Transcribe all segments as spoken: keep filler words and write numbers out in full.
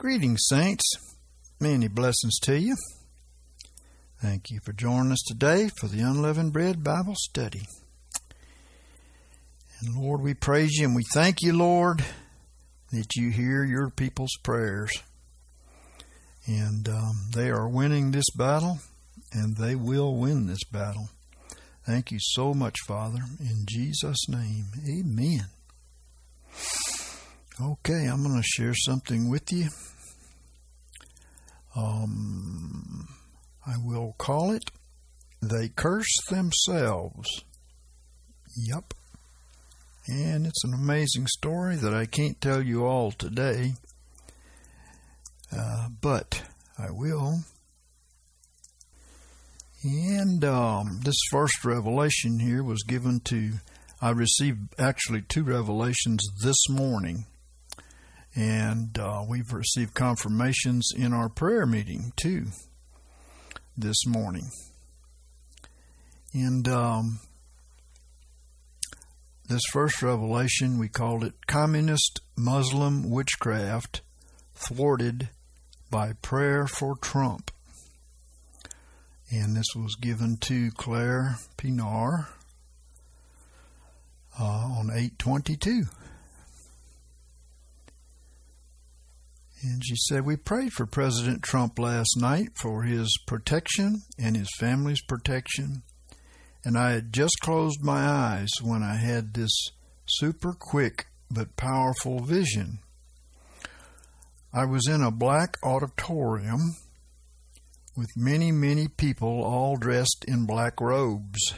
Greetings, saints. Many blessings to you. Thank you for joining us today for the Unleavened Bread Bible Study. And Lord, we praise you and we thank you, Lord, that you hear your people's prayers. And um, they are winning this battle, and they will win this battle. Thank you so much, Father. In Jesus' name, amen. Okay, I'm going to share something with you. Um, I will call it, They Curse Themselves. Yup. And it's an amazing story that I can't tell you all today. Uh, but I will. And um, this first revelation here was given to, I received actually two revelations this morning. And uh, we've received confirmations in our prayer meeting, too, this morning. And um, this first revelation, we called it Communist Muslim Witchcraft Thwarted by Prayer for Trump. And this was given to Claire Pinar uh, on eight twenty-two. And she said, we prayed for President Trump last night for his protection and his family's protection. And I had just closed my eyes when I had this super quick but powerful vision. I was in a black auditorium with many, many people all dressed in black robes.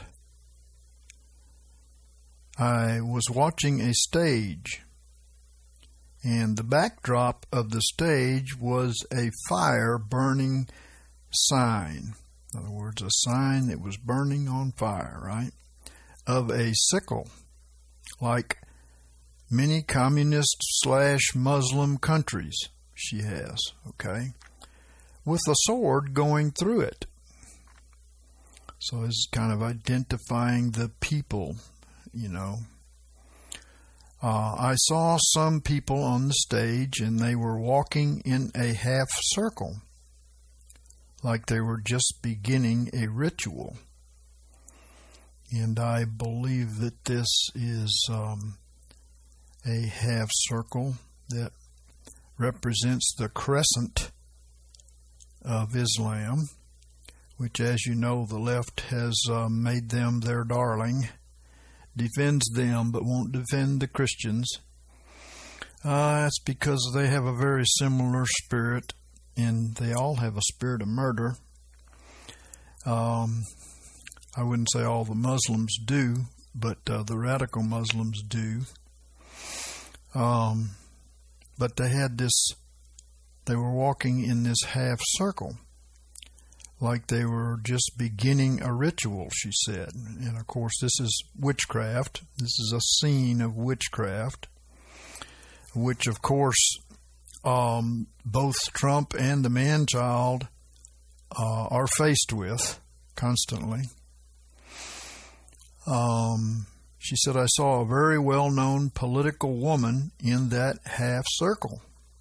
I was watching a stage. And the backdrop of the stage was a fire burning sign. In other words, a sign that was burning on fire, right? Of a sickle, like many communist slash Muslim countries she has, okay? With a sword going through it. So it's kind of identifying the people, you know. Uh, I saw some people on the stage, and they were walking in a half circle, like they were just beginning a ritual. And I believe that this is um, a half circle that represents the crescent of Islam, which, as you know, the left has uh, made them their darling. Defends them but won't defend the Christians. Uh, that's because they have a very similar spirit, and they all have a spirit of murder. Um, I wouldn't say all the Muslims do, but uh, the radical Muslims do. Um, but they had this, they were walking in this half circle, like they were just beginning a ritual, she said. And of course, this is witchcraft. This is a scene of witchcraft, which of course um, both Trump and the man-child uh, are faced with constantly. Um, she said, I saw a very well-known political woman in that half circle.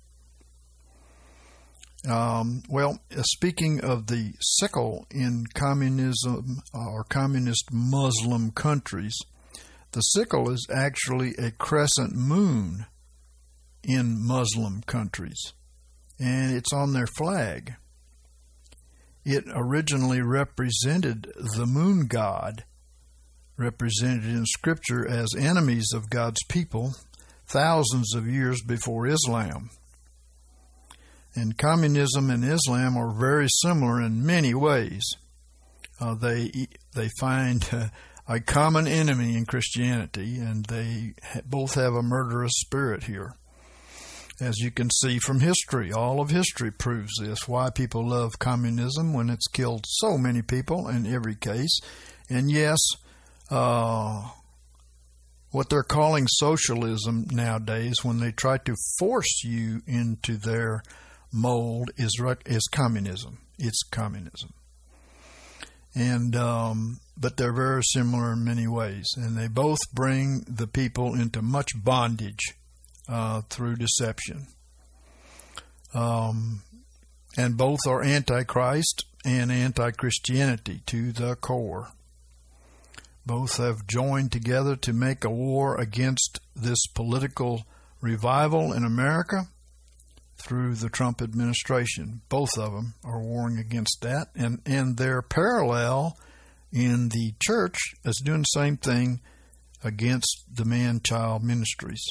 Um, well, speaking of the sickle in communism or communist Muslim countries, the sickle is actually a crescent moon in Muslim countries, and it's on their flag. It originally represented the moon god, represented in Scripture as enemies of God's people thousands of years before Islam. And communism and Islam are very similar in many ways. Uh, they they find uh, a common enemy in Christianity, and they ha- both have a murderous spirit here. As you can see from history, all of history proves this, why people love communism when it's killed so many people in every case. And yes, uh, what they're calling socialism nowadays, when they try to force you into their mold, is is communism. It's communism. And um, but they're very similar in many ways, and they both bring the people into much bondage uh, through deception. Um, and both are Antichrist and anti-Christianity to the core. Both have joined together to make a war against this political revival in America through the Trump administration. Both of them are warring against that, and, and they're parallel in the church as doing the same thing against the man-child ministries.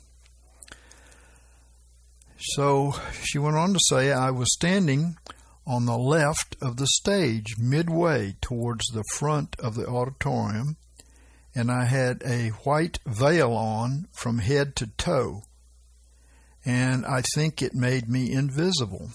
So she went on to say, I was standing on the left of the stage, midway towards the front of the auditorium, and I had a white veil on from head to toe, and I think it made me invisible.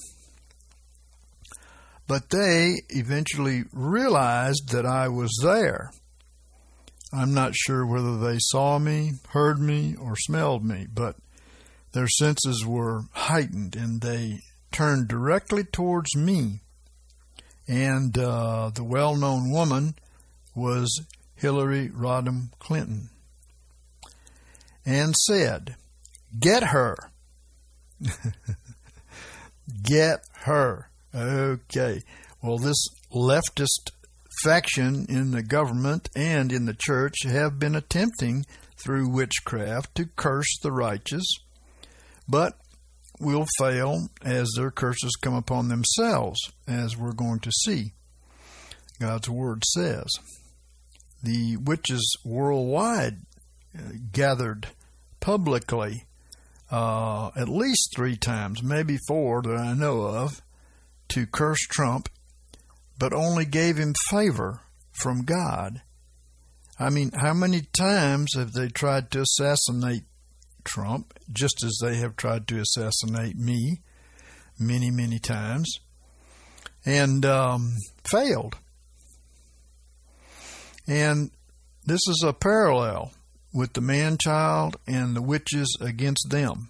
But they eventually realized that I was there. I'm not sure whether they saw me, heard me, or smelled me, but their senses were heightened, and they turned directly towards me. And uh, the well-known woman was Hillary Rodham Clinton, and said, "Get her." Get her. Okay. Well, this leftist faction in the government and in the church have been attempting through witchcraft to curse the righteous, but will fail as their curses come upon themselves, as we're going to see. God's Word says. The witches worldwide gathered publicly uh, at least three times, maybe four that I know of, to curse Trump, but only gave him favor from God. I mean, how many times have they tried to assassinate Trump, just as they have tried to assassinate me many, many times, and um, failed? And this is a parallel with the man-child and the witches against them.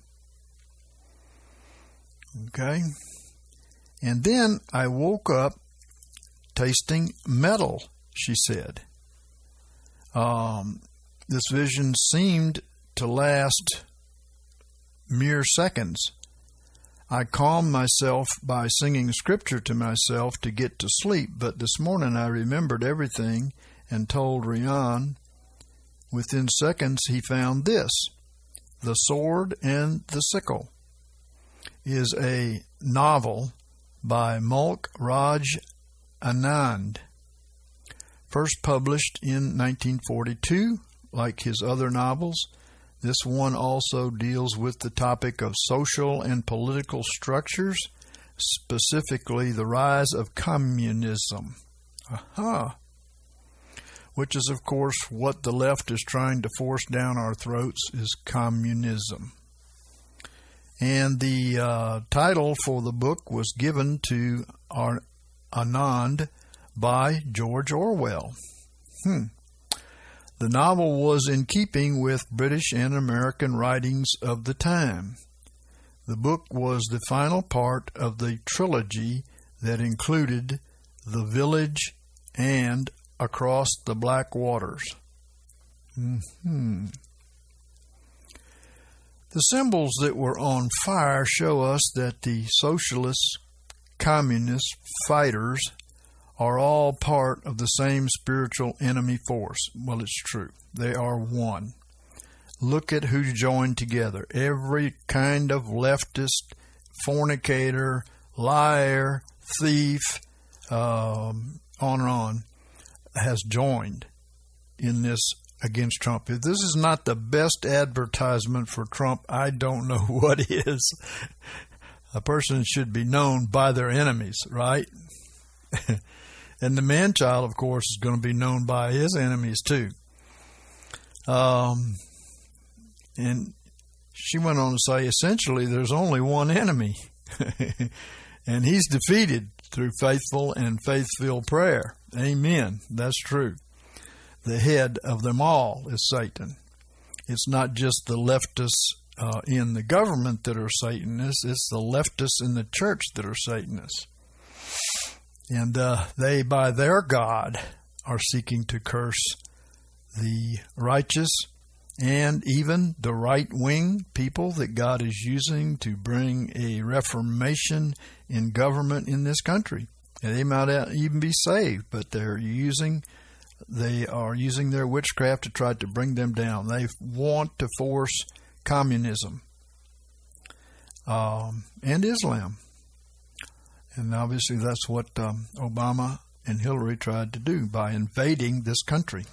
Okay? And then I woke up tasting metal, she said. Um, this vision seemed to last mere seconds. I calmed myself by singing scripture to myself to get to sleep, but this morning I remembered everything and told Rian. Within seconds he found this. The Sword and the Sickle is a novel by Mulk Raj Anand, first published in nineteen forty-two. Like his other novels, this one also deals with the topic of social and political structures, specifically the rise of communism. Aha! Which is, of course, what the left is trying to force down our throats, is communism. And the uh, title for the book was given to our Anand by George Orwell. Hmm. The novel was in keeping with British and American writings of the time. The book was the final part of the trilogy that included The Village and Across the Black Waters. Mm-hmm. The symbols that were on fire show us that the socialist, communist fighters are all part of the same spiritual enemy force. Well, it's true. They are one. Look at who joined together. Every kind of leftist, fornicator, liar, thief, um, on and on, has joined in this against Trump. If this is not the best advertisement for Trump, I don't know what is. A person should be known by their enemies, right? And the man-child, of course, is going to be known by his enemies too. Um, and she went on to say, essentially, there's only one enemy, and he's defeated through faithful and faith-filled prayer. Amen. That's true. The head of them all is Satan. It's not just the leftists uh, in the government that are Satanists. It's the leftists in the church that are Satanists. And uh, they, by their God, are seeking to curse the righteous and even the right-wing people that God is using to bring a reformation in government in this country. And they might even be saved, but they're using, they are using their witchcraft to try to bring them down. They want to force communism um, and Islam. And obviously that's what um, Obama and Hillary tried to do by invading this country.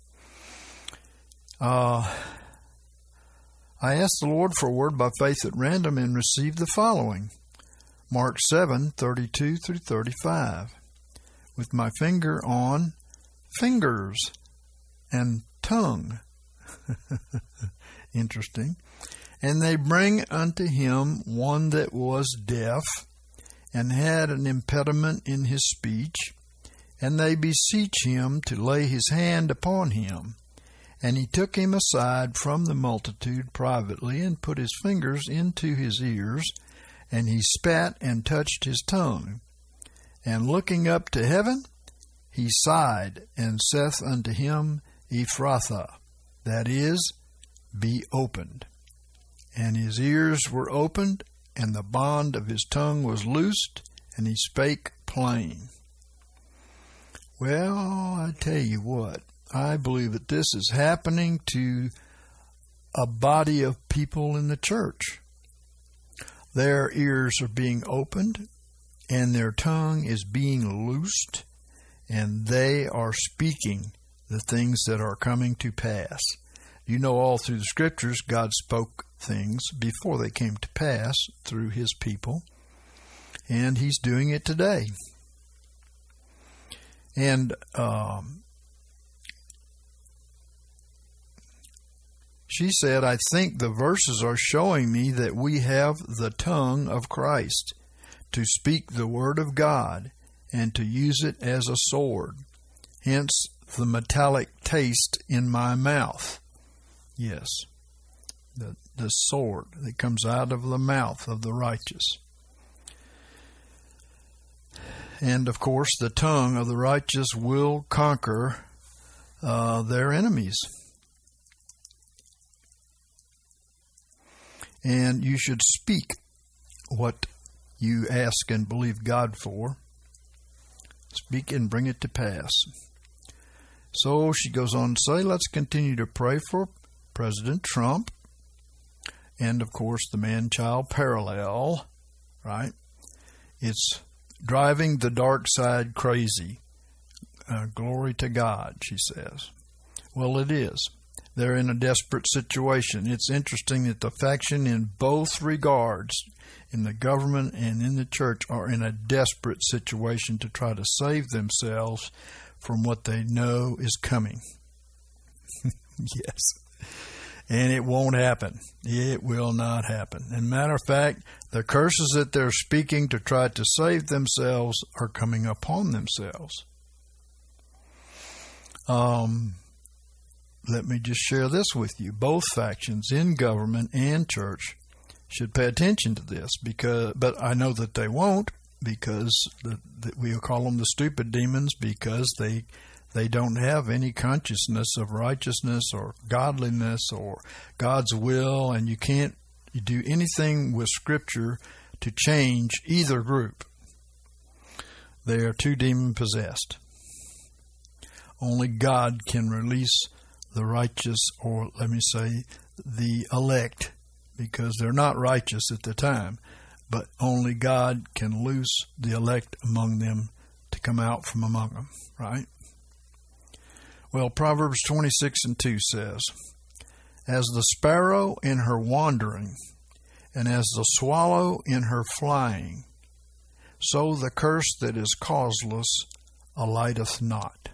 Uh, I asked the Lord for a word by faith at random and received the following. Mark seven, thirty-two through thirty-five. With my finger on fingers and tongue. Interesting. And they bring unto him one that was deaf and had an impediment in his speech, and they beseech him to lay his hand upon him. And he took him aside from the multitude privately, and put his fingers into his ears, and he spat and touched his tongue. And looking up to heaven, he sighed, and saith unto him, Ephphatha, that is, be opened. And his ears were opened, and the bond of his tongue was loosed, and he spake plain. Well, I tell you what, I believe that this is happening to a body of people in the church. Their ears are being opened, and their tongue is being loosed, and they are speaking the things that are coming to pass. You know, all through the Scriptures, God spoke things before they came to pass through His people, and He's doing it today. And um, she said, I think the verses are showing me that we have the tongue of Christ to speak the word of God and to use it as a sword. Hence the metallic taste in my mouth. Yes, the, the sword that comes out of the mouth of the righteous. And, of course, the tongue of the righteous will conquer uh, their enemies. And you should speak what you ask and believe God for. Speak and bring it to pass. So she goes on to say, let's continue to pray for President Trump and, of course, the man-child parallel, right? It's driving the dark side crazy. Uh, glory to God, she says. Well, it is. They're in a desperate situation. It's interesting that the faction in both regards, in the government and in the church, are in a desperate situation to try to save themselves from what they know is coming. Yes. And it won't happen. It will not happen. And matter of fact, the curses that they're speaking to try to save themselves are coming upon themselves. Um, let me just share this with you. Both factions in government and church should pay attention to this, because, but I know that they won't, because the, the, we'll call them the stupid demons, because they They don't have any consciousness of righteousness or godliness or God's will, and you can't do anything with Scripture to change either group. They are too demon-possessed. Only God can release the righteous, or let me say, the elect, because they're not righteous at the time, but only God can loose the elect among them to come out from among them, right? Well, Proverbs twenty-six and two says, as the sparrow in her wandering, and as the swallow in her flying, so the curse that is causeless alighteth not.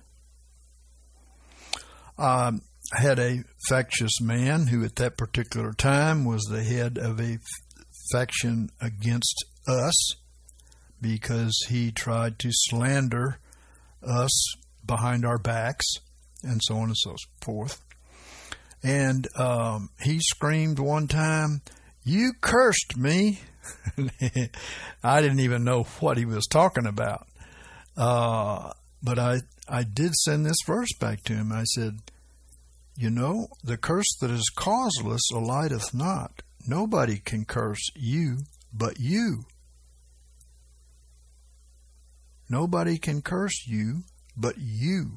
Um, I had a factious man who at that particular time was the head of a faction against us, because he tried to slander us behind our backs, and so on and so forth. And um, he screamed one time, "You cursed me." I didn't even know what he was talking about. Uh, but I, I did send this verse back to him. I said, you know, the curse that is causeless alighteth not. Nobody can curse you but you. Nobody can curse you but you.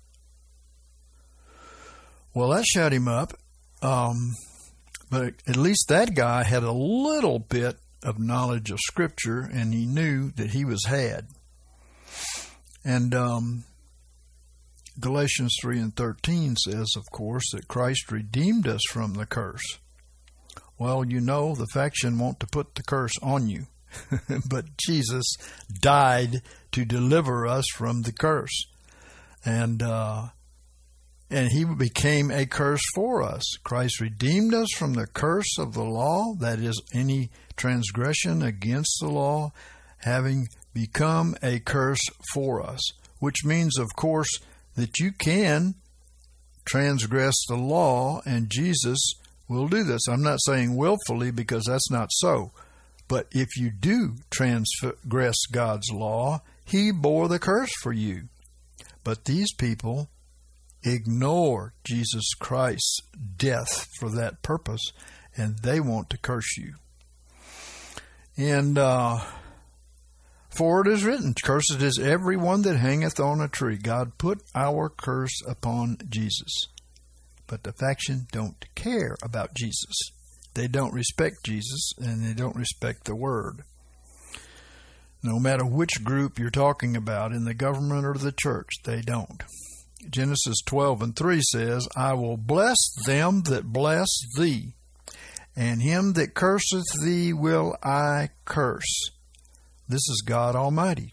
Well, that shut him up. Um, but at least that guy had a little bit of knowledge of Scripture, and he knew that he was had. And um, Galatians three and thirteen says, of course, that Christ redeemed us from the curse. Well, you know, the faction want to put the curse on you. But Jesus died to deliver us from the curse. And uh, and he became a curse for us. Christ redeemed us from the curse of the law, that is, any transgression against the law, having become a curse for us. Which means, of course, that you can transgress the law, and Jesus will do this. I'm not saying willfully, because that's not so. But if you do transgress God's law, He bore the curse for you. But these people ignore Jesus Christ's death for that purpose, and they want to curse you. And uh, for it is written, cursed is every one that hangeth on a tree. God put our curse upon Jesus. But the faction don't care about Jesus. They don't respect Jesus, and they don't respect the Word. No matter which group you're talking about, in the government or the church, they don't. Genesis twelve and three says, I will bless them that bless thee, and him that curseth thee will I curse. This is God Almighty.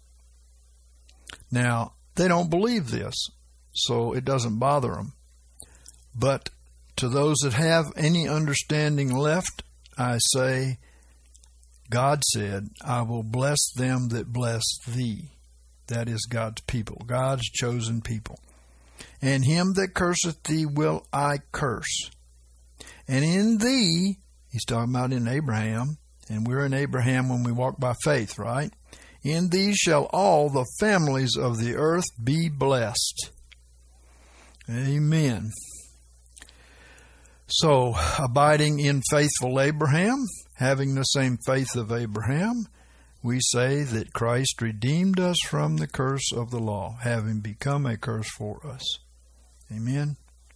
Now, they don't believe this, so it doesn't bother them. But to those that have any understanding left, I say, God said, I will bless them that bless thee. That is God's people, God's chosen people. And him that curseth thee will I curse. And in thee, he's talking about in Abraham, and we're in Abraham when we walk by faith, right? In thee shall all the families of the earth be blessed. Amen. So, abiding in faithful Abraham, having the same faith of Abraham, we say that Christ redeemed us from the curse of the law, having become a curse for us. Amen.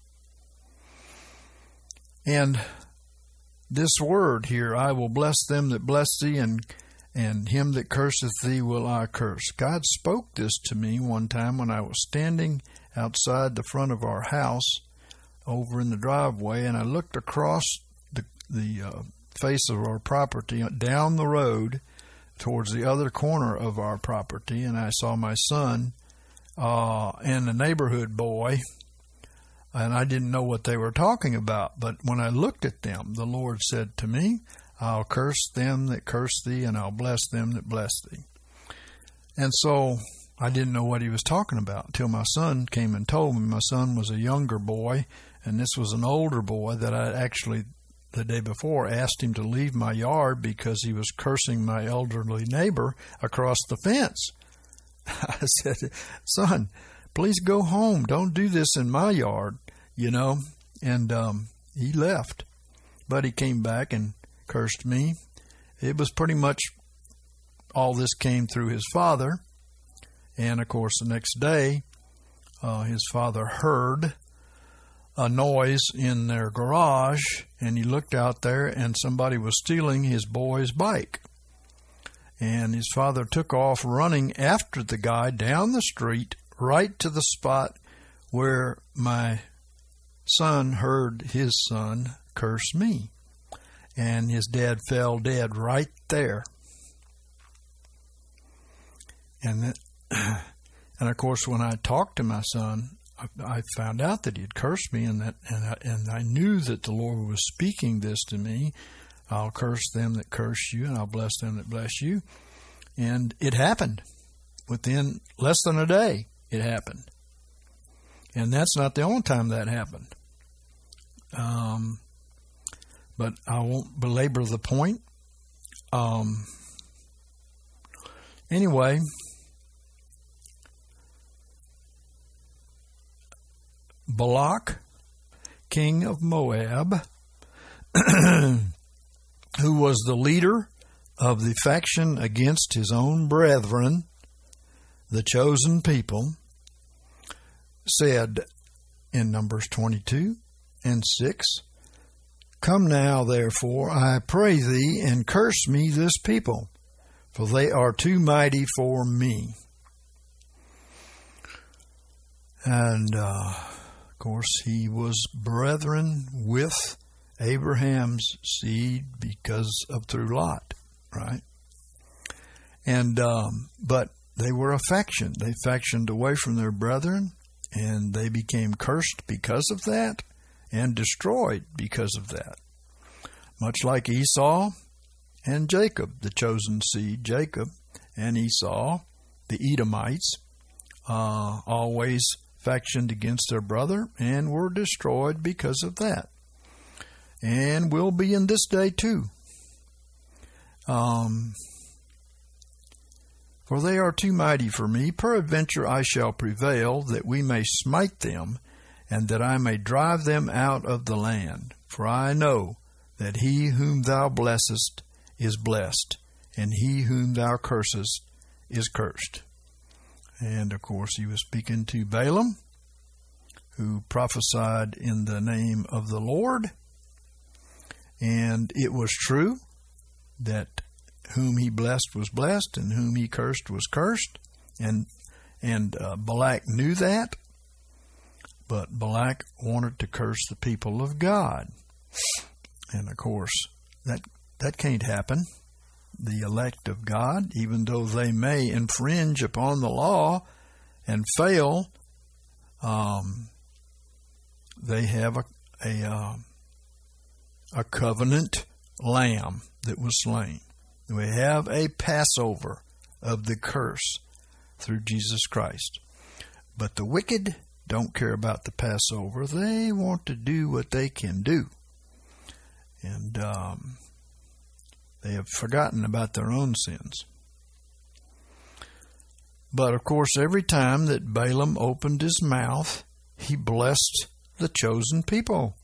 And this word here, I will bless them that bless thee, and and him that curseth thee will I curse. God spoke this to me one time when I was standing outside the front of our house over in the driveway, and I looked across the, the uh, face of our property down the road towards the other corner of our property, and I saw my son uh, and a neighborhood boy, and I didn't know what they were talking about. But when I looked at them, the Lord said to me, I'll curse them that curse thee, and I'll bless them that bless thee. And so I didn't know what he was talking about until my son came and told me. My son was a younger boy, and this was an older boy that I actually, the day before, asked him to leave my yard because he was cursing my elderly neighbor across the fence. I said, son, please go home. Don't do this in my yard, you know. And um, he left. But he came back and cursed me. It was pretty much all this came through his father. And, of course, the next day, uh, his father heard a noise in their garage, and he looked out there, and somebody was stealing his boy's bike. And his father took off running after the guy down the street, right to the spot where my son heard his son curse me. And his dad fell dead right there. And that, and of course, when I talked to my son, I found out that he had cursed me, and that and I, and I knew that the Lord was speaking this to me. I'll curse them that curse you, and I'll bless them that bless you. And it happened. Within less than a day, it happened. And that's not the only time that happened. Um, but I won't belabor the point. Um, anyway, Balak, king of Moab, who was the leader of the faction against his own brethren, the chosen people, said in Numbers twenty-two and six, "Come now, therefore, I pray thee, and curse me this people, for they are too mighty for me." And, uh, of course, he was brethren with Abraham's seed because of through Lot, right? And, um, but they were a faction. They factioned away from their brethren, and they became cursed because of that and destroyed because of that. Much like Esau and Jacob, the chosen seed, Jacob and Esau, the Edomites, uh, always factioned against their brother and were destroyed because of that. And will be in this day too. Um, For they are too mighty for me. Peradventure I shall prevail, that we may smite them, and that I may drive them out of the land. For I know that he whom thou blessest is blessed, and he whom thou cursest is cursed. And, of course, he was speaking to Balaam, who prophesied in the name of the Lord. And it was true that whom he blessed was blessed, and whom he cursed was cursed. And and uh, Balak knew that, but Balak wanted to curse the people of God. And, of course, that that can't happen. The elect of God, even though they may infringe upon the law and fail, um, they have a a, uh, a covenant lamb that was slain. We have a Passover of the curse through Jesus Christ. But the wicked don't care about the Passover. They want to do what they can do. And um, they have forgotten about their own sins. But, of course, every time that Balaam opened his mouth, he blessed the chosen people.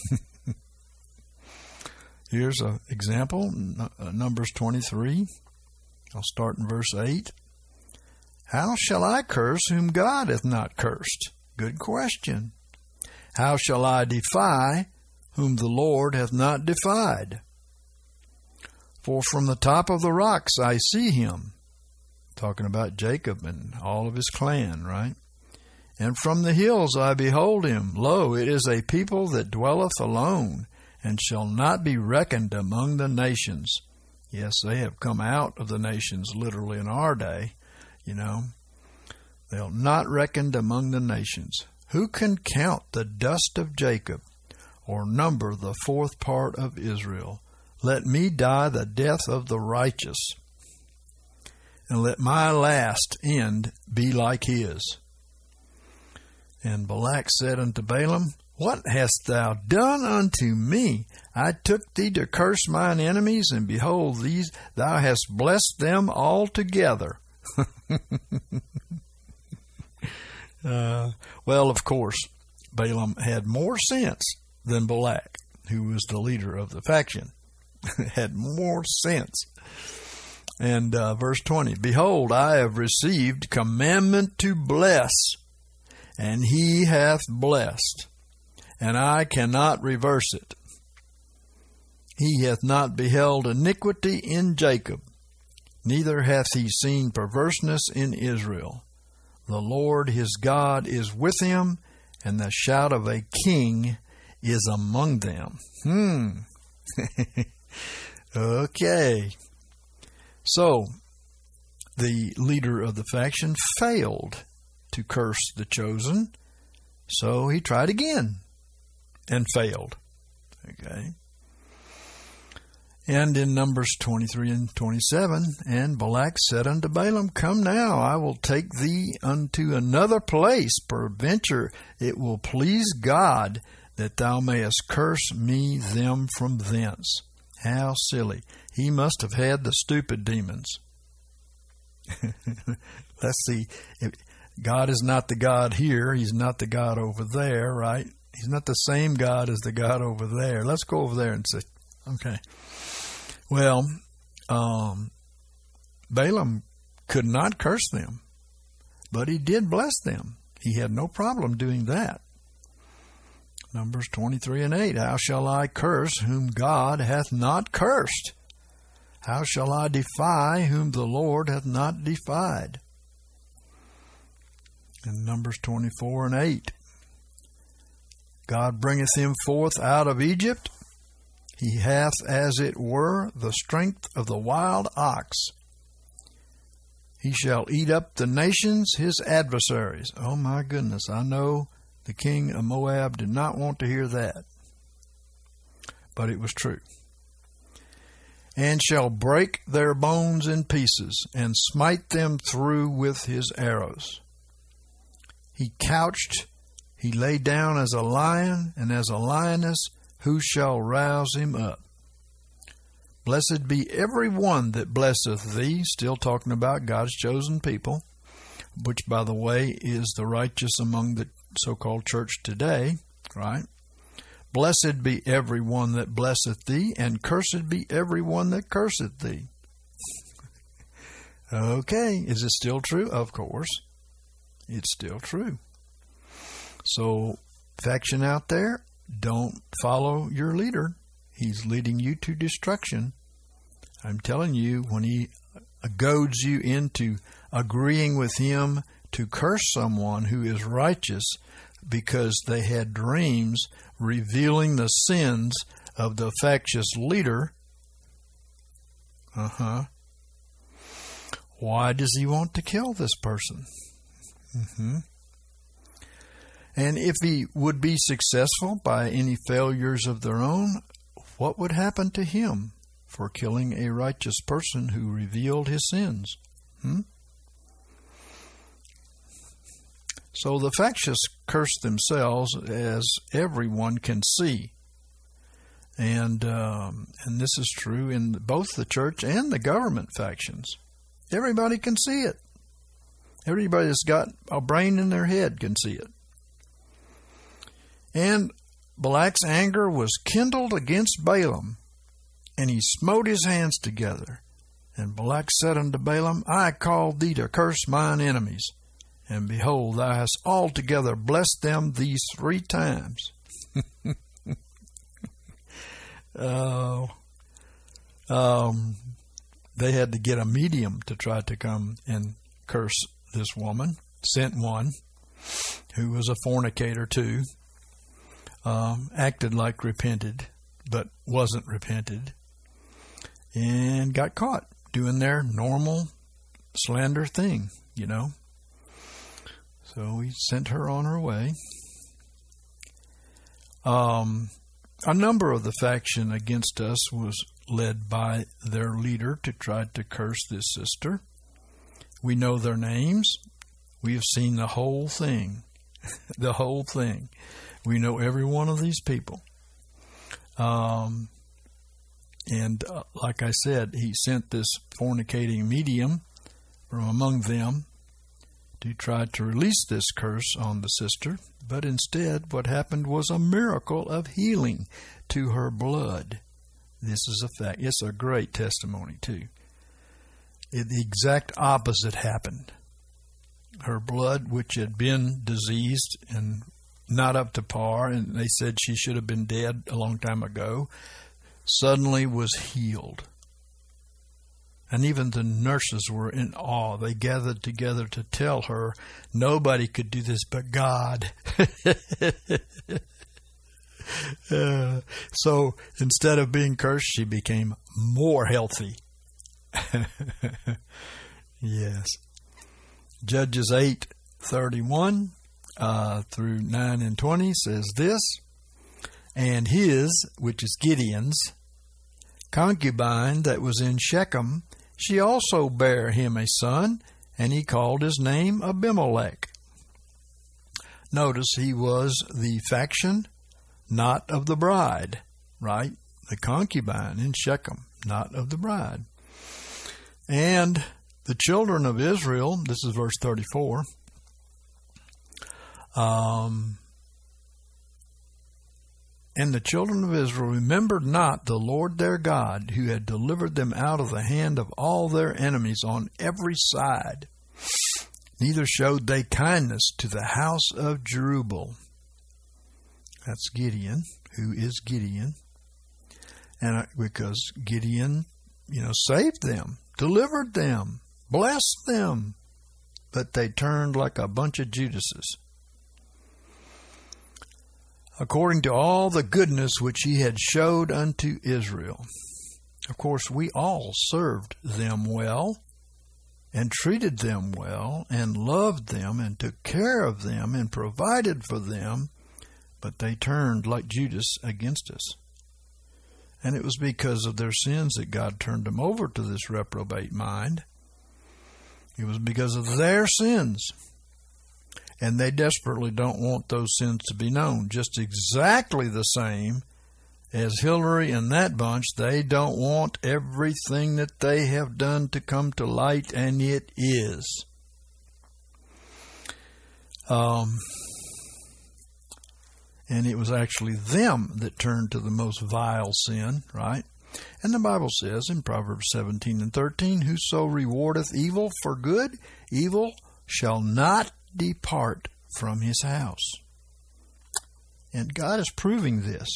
Here's an example, Numbers twenty-three. I'll start in verse eight. How shall I curse whom God hath not cursed? Good question. How shall I defy whom the Lord hath not defied? For from the top of the rocks I see him. Talking about Jacob and all of his clan, right? And from the hills I behold him. Lo, it is a people that dwelleth alone, and shall not be reckoned among the nations. Yes, they have come out of the nations literally in our day, you know. They're not reckoned among the nations. Who can count the dust of Jacob, or number the fourth part of Israel? Let me die the death of the righteous, and let my last end be like his. And Balak said unto Balaam, What hast thou done unto me? I took thee to curse mine enemies, and behold, these thou hast blessed them altogether. uh, well, of course, Balaam had more sense than Balak, who was the leader of the faction. Had more sense. And uh, verse twenty, Behold, I have received commandment to bless, and he hath blessed, and I cannot reverse it. He hath not beheld iniquity in Jacob, neither hath he seen perverseness in Israel. The Lord his God is with him, and the shout of a king is among them. Hmm. Okay. So, the leader of the faction failed to curse the chosen, so he tried again and failed. Okay. And in Numbers twenty-three and twenty-seven, And Balak said unto Balaam, Come now, I will take thee unto another place. Peradventure it will please God that thou mayest curse me them from thence. How silly. He must have had the stupid demons. Let's see. God is not the God here. He's not the God over there, right? He's not the same God as the God over there. Let's go over there and see. Okay. Well, um, Balaam could not curse them, but he did bless them. He had no problem doing that. Numbers twenty-three and eight. How shall I curse whom God hath not cursed? How shall I defy whom the Lord hath not defied? In Numbers twenty-four and eight. God bringeth him forth out of Egypt. He hath, as it were, the strength of the wild ox. He shall eat up the nations, his adversaries. Oh my goodness, I know the king of Moab did not want to hear that. But it was true. And shall break their bones in pieces, and smite them through with his arrows. He couched, he lay down as a lion, and as a lioness, who shall rouse him up? Blessed be every one that blesseth thee, still talking about God's chosen people, which, by the way, is the righteous among the so-called church today, right? Blessed be every one that blesseth thee, and cursed be every one that curseth thee. Okay, is it still true? Of course, it's still true. So, faction out there, don't follow your leader. He's leading you to destruction. I'm telling you, when he goads you into agreeing with him to curse someone who is righteous because they had dreams revealing the sins of the factious leader, uh-huh, why does he want to kill this person? Mm-hmm. And if he would be successful by any failures of their own, what would happen to him for killing a righteous person who revealed his sins? Hmm? So the factious curse themselves, as everyone can see. And um, and this is true in both the church and the government factions. Everybody can see it. Everybody that's got a brain in their head can see it. And Balak's anger was kindled against Balaam, and he smote his hands together. And Balak said unto Balaam, I called thee to curse mine enemies, and behold, thou hast altogether blessed them these three times. Oh, um, they had to get a medium to try to come and curse this woman. Sent one who was a fornicator too. Um, acted like repented, but wasn't repented, and got caught doing their normal slander thing, you know. So he sent her on her way. Um, a number of the faction against us was led by their leader to try to curse this sister. We know their names. We have seen the whole thing, the whole thing. We know every one of these people. Um, and uh, like I said, he sent this fornicating medium from among them to try to release this curse on the sister. But instead, what happened was a miracle of healing to her blood. This is a fact. It's a great testimony, too. It, the exact opposite happened. Her blood, which had been diseased and not up to par, and they said she should have been dead a long time ago, suddenly was healed. And even the nurses were in awe. They gathered together to tell her nobody could do this but God. uh, so instead of being cursed, she became more healthy. Yes. Judges eight thirty-one uh, through nine and twenty says this, and his, which is Gideon's, concubine that was in Shechem, she also bare him a son, and he called his name Abimelech. Notice he was the faction, not of the bride, right? The concubine in Shechem, not of the bride. And the children of Israel, this is verse thirty-four, um, And the children of Israel remembered not the Lord their God, who had delivered them out of the hand of all their enemies on every side. Neither showed they kindness to the house of Jerubbaal. That's Gideon. Who is Gideon? And because Gideon, you know, saved them, delivered them, blessed them, but they turned like a bunch of Judases. According to all the goodness which he had showed unto Israel. Of course, we all served them well, and treated them well, and loved them, and took care of them, and provided for them, but they turned like Judas against us. And it was because of their sins that God turned them over to this reprobate mind. It was because of their sins. And they desperately don't want those sins to be known. Just exactly the same as Hillary and that bunch. They don't want everything that they have done to come to light, and it is. Um, and it was actually them that turned to the most vile sin, right? And the Bible says in Proverbs seventeen and thirteen, whoso rewardeth evil for good, evil shall not depart from his house. And God is proving this.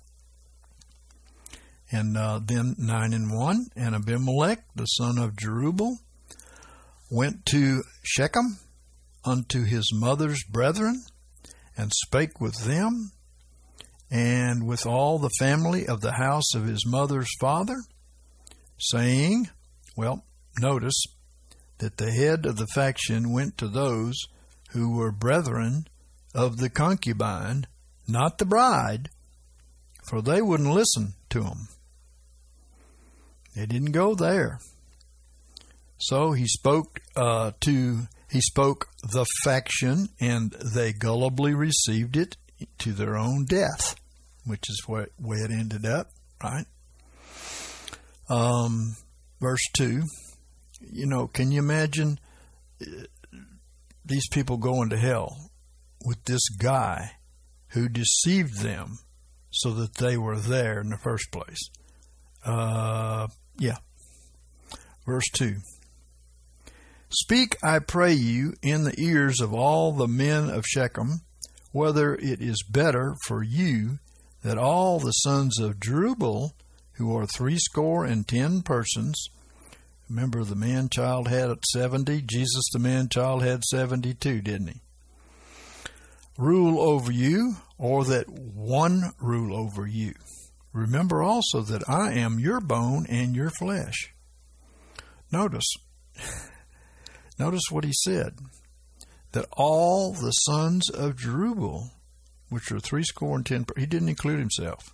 And uh, then nine and one, and Abimelech, the son of Jerubbaal, went to Shechem unto his mother's brethren, and spake with them, and with all the family of the house of his mother's father, saying, well, notice that the head of the faction went to those who were brethren of the concubine, not the bride, for they wouldn't listen to them. They didn't go there. So he spoke uh, to he spoke the faction, and they gullibly received it to their own death, which is where way it ended up, right? Um, verse two. You know, can you imagine these people going to hell with this guy who deceived them so that they were there in the first place? Uh, yeah. Verse two. Speak, I pray you, in the ears of all the men of Shechem, whether it is better for you that all the sons of Jerubbaal, who are threescore and ten persons, remember the man-child had seventy, Jesus the man-child had seventy-two, didn't he? Rule over you, or that one rule over you. Remember also that I am your bone and your flesh. Notice, notice what he said, that all the sons of Jerubbaal, which are threescore and ten, he didn't include himself.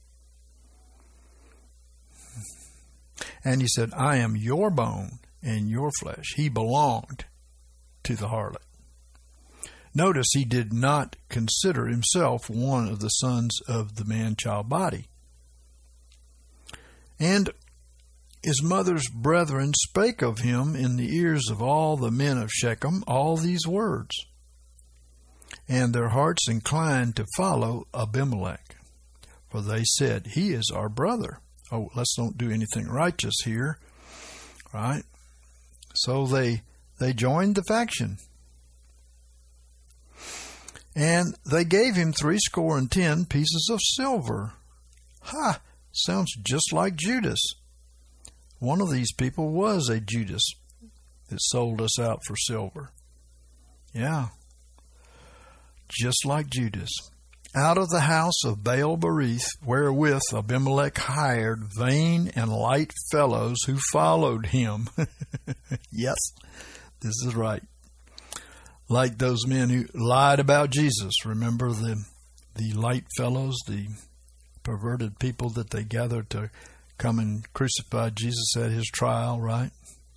And he said, I am your bone and your flesh. He belonged to the harlot. Notice he did not consider himself one of the sons of the man-child body. And his mother's brethren spake of him in the ears of all the men of Shechem all these words. And their hearts inclined to follow Abimelech. For they said, he is our brother. Oh, let's don't do anything righteous here. Right? So they they joined the faction. And they gave him threescore and ten pieces of silver. Ha! Sounds just like Judas. One of these people was a Judas that sold us out for silver. Yeah. Just like Judas. Out of the house of Baal-berith, wherewith Abimelech hired vain and light fellows who followed him. Yes, this is right. Like those men who lied about Jesus. Remember the the light fellows, the perverted people that they gathered to come and crucify Jesus at his trial, right?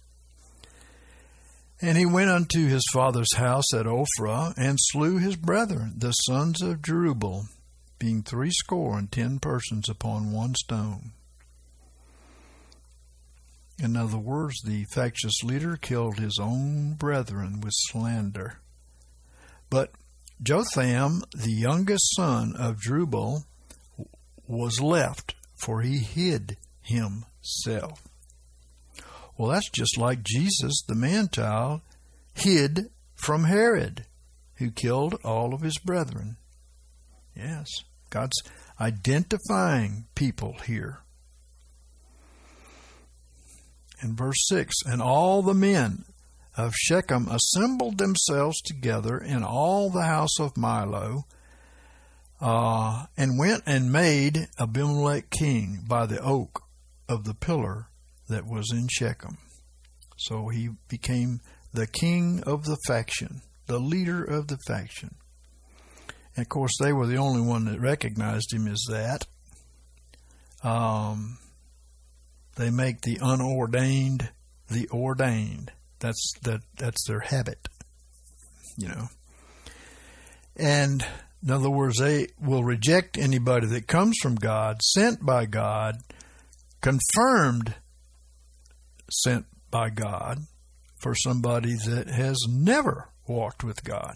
And he went unto his father's house at Ophrah, and slew his brethren, the sons of Jerubbaal, being threescore and ten persons upon one stone. In other words, the factious leader killed his own brethren with slander. But Jotham, the youngest son of Jerubbaal, was left, for he hid himself. Well, that's just like Jesus, the man-child, hid from Herod, who killed all of his brethren. Yes, God's identifying people here. In verse six, and all the men of Shechem assembled themselves together in all the house of Milo, uh, and went and made Abimelech king by the oak of the pillar that was in Shechem. So he became the king of the faction, the leader of the faction. And of course, they were the only one that recognized him as that. Um, they make the unordained the ordained. That's that. That's their habit, you know. And in other words, they will reject anybody that comes from God, sent by God, confirmed sent by God, for somebody that has never walked with God.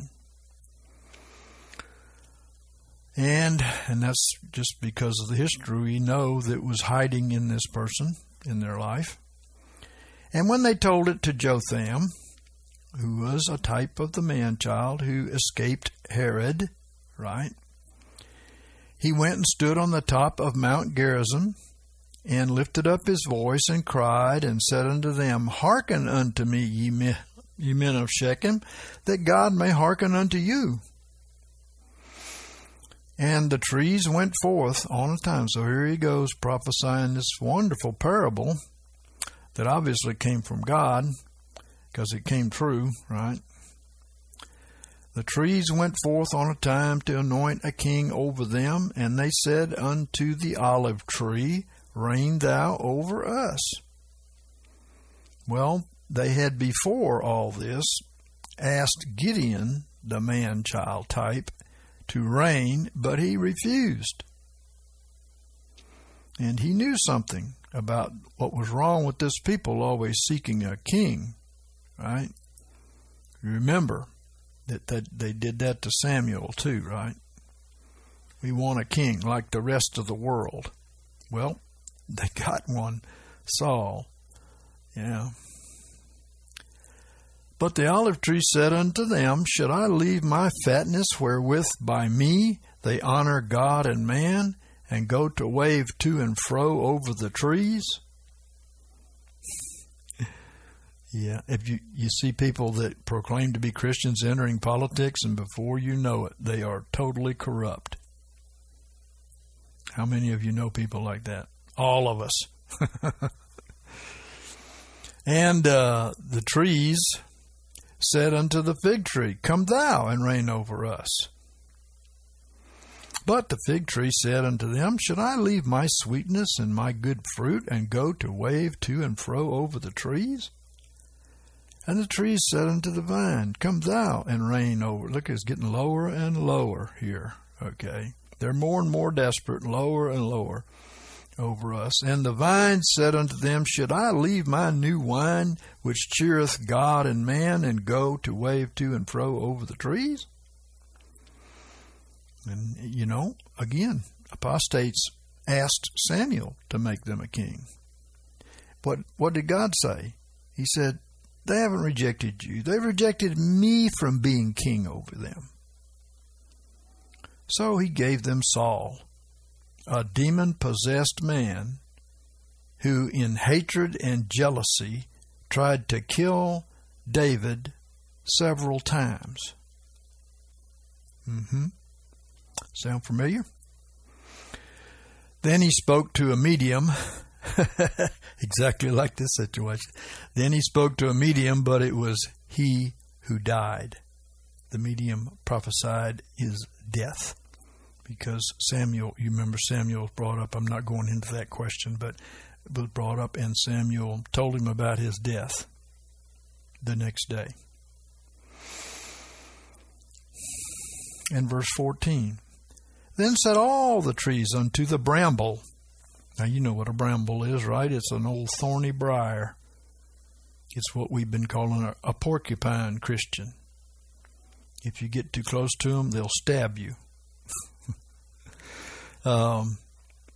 And and that's just because of the history we know that was hiding in this person in their life. And when they told it to Jotham, who was a type of the man-child who escaped Herod, right? He went and stood on the top of Mount Gerizim, and lifted up his voice, and cried, and said unto them, Hearken unto me, ye men, ye men of Shechem, that God may hearken unto you. And the trees went forth on a time. So here he goes, prophesying this wonderful parable that obviously came from God, because it came true, right? The trees went forth on a time to anoint a king over them, and they said unto the olive tree, Reign thou over us. Well, they had before all this asked Gideon, the man-child type, to reign, but he refused. And he knew something about what was wrong with this people always seeking a king, right? Remember that, that they did that to Samuel too, right? We want a king like the rest of the world. Well, they got one, Saul. Yeah. But the olive tree said unto them, Should I leave my fatness wherewith by me they honor God and man, and go to wave to and fro over the trees? Yeah, if you, you see people that proclaim to be Christians entering politics, and before you know it, they are totally corrupt. How many of you know people like that? All of us. And uh, the trees said unto the fig tree, Come thou and reign over us. But the fig tree said unto them, Should I leave my sweetness and my good fruit, and go to wave to and fro over the trees? And the trees said unto the vine, Come thou and reign over. Look, it's getting lower and lower here. Okay. They're more and more desperate, lower and lower over us. And the vine said unto them, Should I leave my new wine, which cheereth God and man, and go to wave to and fro over the trees? And, you know, again, apostates asked Samuel to make them a king. But what did God say? He said, They haven't rejected you. They've rejected me from being king over them. So he gave them Saul, a demon-possessed man who in hatred and jealousy tried to kill David several times. Mm-hmm. Sound familiar? Then he spoke to a medium, exactly like this situation. Then he spoke to a medium, but it was he who died. The medium prophesied his death. Because Samuel, you remember Samuel was brought up, I'm not going into that question, but it was brought up, and Samuel told him about his death the next day. In verse fourteen, Then said all the trees unto the bramble. Now you know what a bramble is, right? It's an old thorny briar. It's what we've been calling a, a porcupine Christian. If you get too close to them, they'll stab you. Um,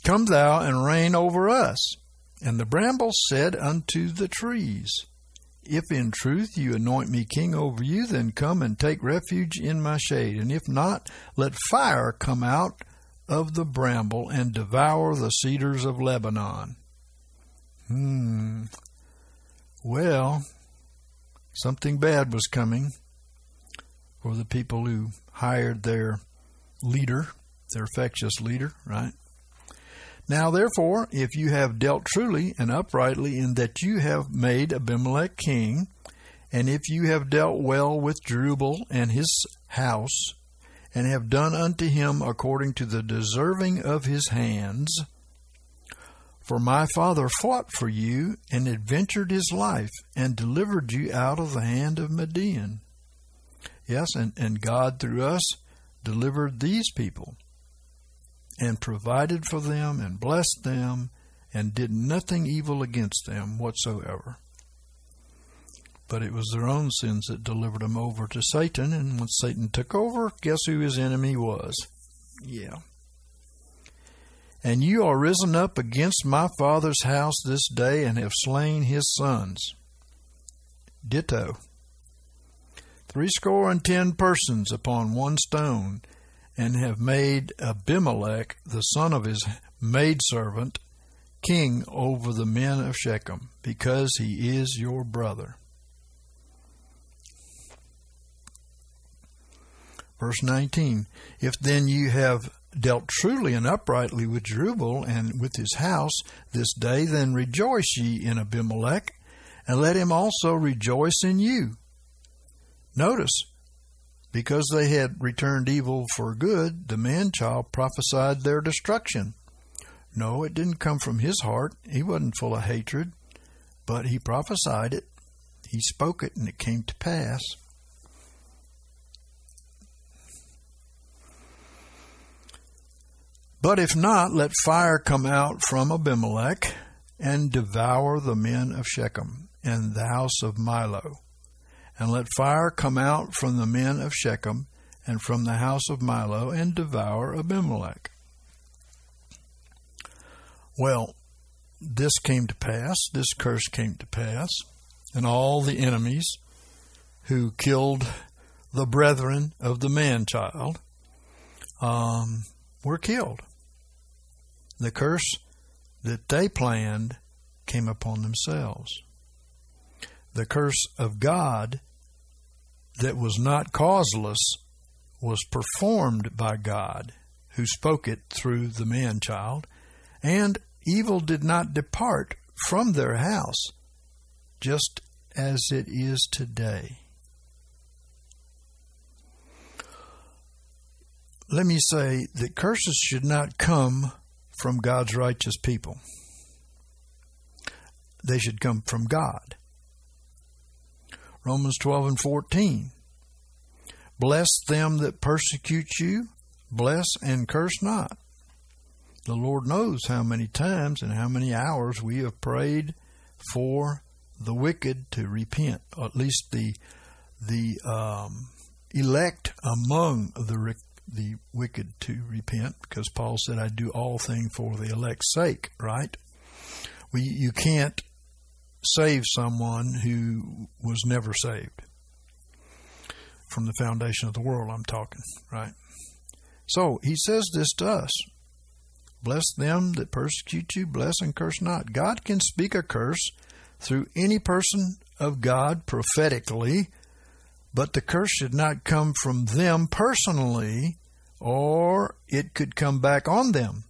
Come thou and reign over us. And the bramble said unto the trees, If in truth you anoint me king over you, then come and take refuge in my shade. And if not, let fire come out of the bramble and devour the cedars of Lebanon. Hmm. Well, something bad was coming for the people who hired their leader, their factious leader, right? Now, therefore, if you have dealt truly and uprightly in that you have made Abimelech king, and if you have dealt well with Jerubbaal and his house, and have done unto him according to the deserving of his hands, for my father fought for you, and adventured his life, and delivered you out of the hand of Midian. Yes, and, and God through us delivered these people, and provided for them, and blessed them, and did nothing evil against them whatsoever. But it was their own sins that delivered them over to Satan, and when Satan took over, guess who his enemy was? Yeah. And you are risen up against my father's house this day, and have slain his sons. Ditto. Threescore and ten persons upon one stone, and have made Abimelech, the son of his maidservant, king over the men of Shechem, because he is your brother. Verse nineteen, If then you have dealt truly and uprightly with Jerubbaal and with his house this day, then rejoice ye in Abimelech, and let him also rejoice in you. Notice, because they had returned evil for good, the man-child prophesied their destruction. No, it didn't come from his heart. He wasn't full of hatred, but he prophesied it. He spoke it, and it came to pass. But if not, let fire come out from Abimelech, and devour the men of Shechem and the house of Milo. And let fire come out from the men of Shechem and from the house of Milo, and devour Abimelech. Well, this came to pass, this curse came to pass, and all the enemies who killed the brethren of the man-child um, were killed. The curse that they planned came upon themselves. The curse of God that was not causeless was performed by God, who spoke it through the man-child, and evil did not depart from their house, just as it is today. Let me say that curses should not come from God's righteous people. They should come from God. Romans twelve and fourteen. Bless them that persecute you, bless and curse not. The Lord knows how many times and how many hours we have prayed for the wicked to repent, or at least the the um, elect among the the wicked to repent, because Paul said, I do all things for the elect's sake, right? We, you can't save someone who was never saved. From the foundation of the world, I'm talking, right? So he says this to us. Bless them that persecute you, bless and curse not. God can speak a curse through any person of God prophetically, but the curse should not come from them personally, or it could come back on them.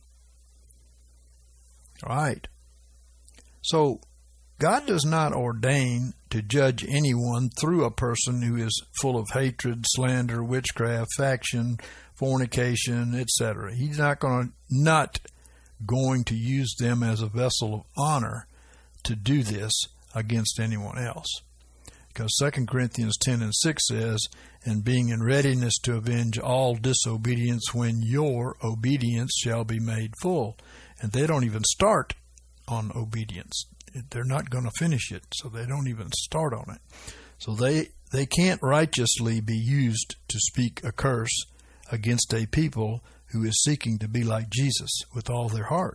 All right. So God does not ordain to judge anyone through a person who is full of hatred, slander, witchcraft, faction, fornication, et cetera. He's not going to not going to use them as a vessel of honor to do this against anyone else. Because Second Corinthians ten and six says, and being in readiness to avenge all disobedience when your obedience shall be made full. And they don't even start on obedience. They're not going to finish it, so they don't even start on it. So they, they can't righteously be used to speak a curse against a people who is seeking to be like Jesus with all their heart.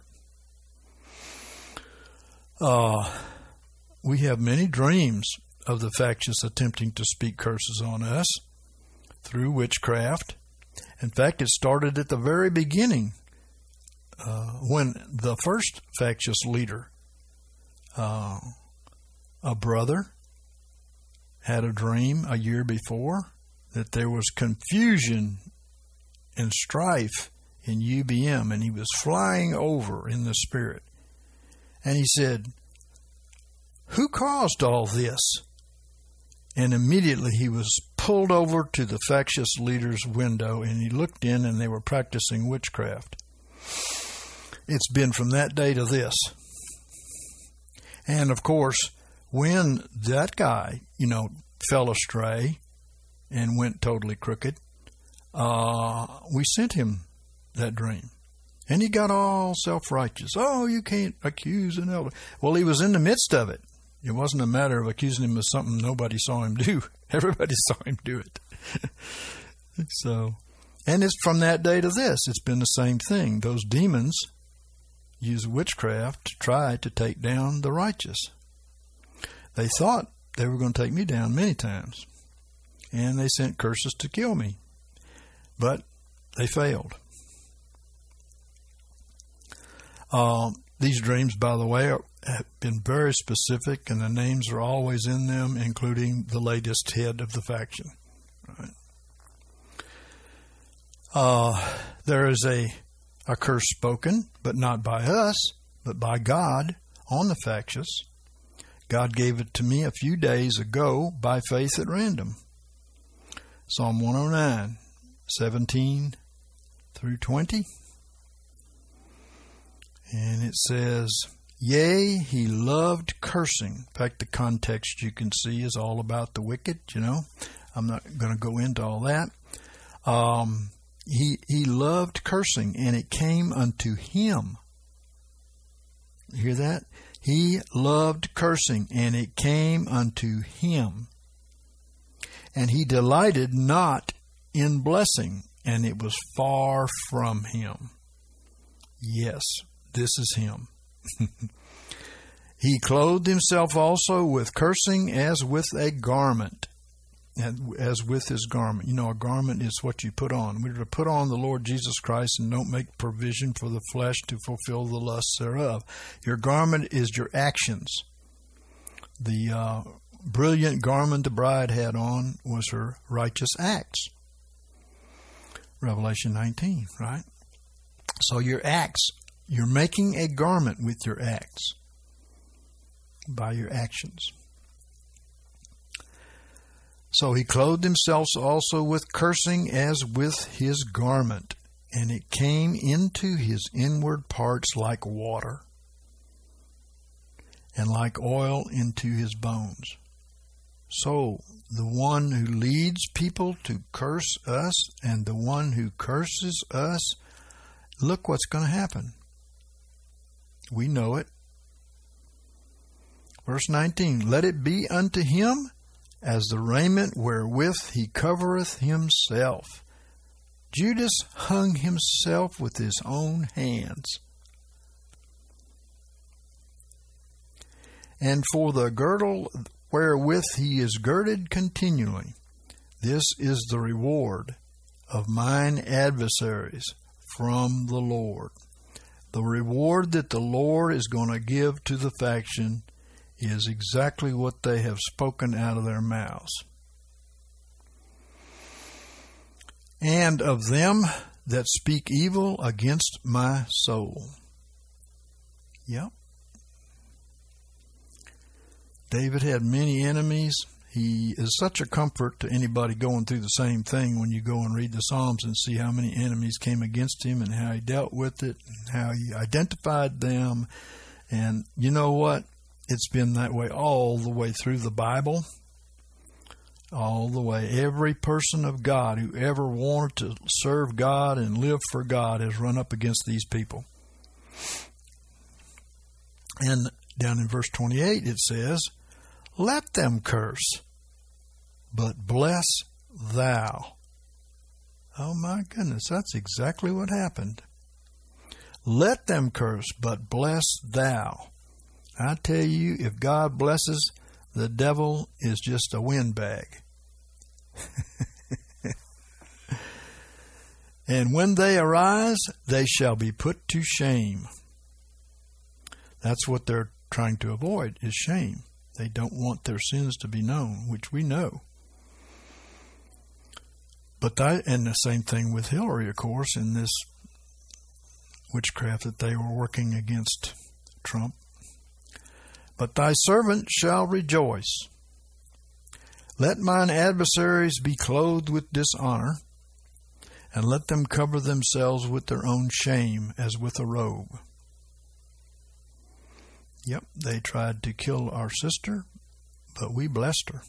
Uh, we have many dreams of the factious attempting to speak curses on us through witchcraft. In fact, it started at the very beginning uh, when the first factious leader, uh, a brother, had a dream a year before that there was confusion and strife in U B M, and he was flying over in the spirit. And he said, "Who caused all this?" And immediately he was pulled over to the factious leader's window, and he looked in, and they were practicing witchcraft. It's been from that day to this. And of course, when that guy, you know, fell astray and went totally crooked, uh, we sent him that dream. And he got all self-righteous. Oh, you can't accuse an elder. Well, he was in the midst of it. It wasn't a matter of accusing him of something nobody saw him do. Everybody saw him do it. So, and it's from that day to this. It's been the same thing. Those demons use witchcraft to try to take down the righteous. They thought they were going to take me down many times, and they sent curses to kill me, but they failed. Uh, these dreams, by the way, are, have been very specific, and the names are always in them, including the latest head of the faction. Right. Uh, there is a, a curse spoken, but not by us, but by God on the factious. God gave it to me a few days ago by faith at random. Psalm one oh nine, seventeen through twenty. And it says, "Yea, he loved cursing." In fact, the context you can see is all about the wicked, you know. I'm not going to go into all that. Um, he, he loved cursing, and it came unto him. You hear that? He loved cursing, and it came unto him. And he delighted not in blessing, and it was far from him. Yes, this is him. He clothed himself also with cursing as with a garment, as with his garment. You know, a garment is what you put on. We're to put on the Lord Jesus Christ and don't make provision for the flesh to fulfill the lusts thereof. Your garment is your actions. The uh, brilliant garment the bride had on was her righteous acts. Revelation nineteen, right? So your acts, you're making a garment with your acts by your actions. So he clothed himself also with cursing as with his garment, and it came into his inward parts like water, and like oil into his bones. So the one who leads people to curse us and the one who curses us, look what's going to happen. We know it. Verse nineteen, "Let it be unto him as the raiment wherewith he covereth himself." Judas hung himself with his own hands. "And for the girdle wherewith he is girded continually, this is the reward of mine adversaries from the Lord." The reward that the Lord is going to give to the faction is exactly what they have spoken out of their mouths. "And of them that speak evil against my soul." Yep. David had many enemies. He is such a comfort to anybody going through the same thing when you go and read the Psalms and see how many enemies came against him and how he dealt with it and how he identified them. And you know what? It's been that way all the way through the Bible. All the way. Every person of God who ever wanted to serve God and live for God has run up against these people. And down in verse twenty-eight it says, "Let them curse, but bless thou." Oh my goodness, that's exactly what happened. Let them curse, but bless thou. I tell you, if God blesses, the devil is just a windbag. And when they arise, they shall be put to shame. That's what they're trying to avoid, is shame. They don't want their sins to be known, which we know. But that, and the same thing with Hillary, of course, in this witchcraft that they were working against Trump. But thy servant shall rejoice. Let mine adversaries be clothed with dishonor, and let them cover themselves with their own shame as with a robe. Yep, they tried to kill our sister, but we blessed her.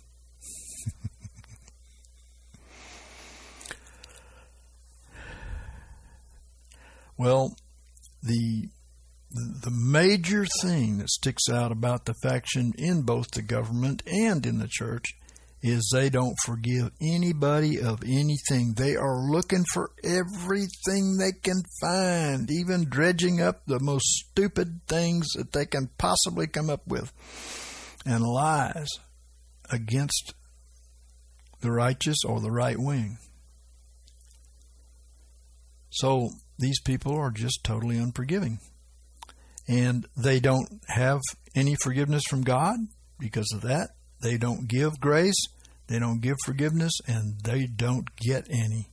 Well, the the major thing that sticks out about the faction in both the government and in the church is they don't forgive anybody of anything. They are looking for everything they can find, even dredging up the most stupid things that they can possibly come up with, and lies against the righteous or the right wing. So these people are just totally unforgiving. And they don't have any forgiveness from God because of that. They don't give grace, they don't give forgiveness, and they don't get any.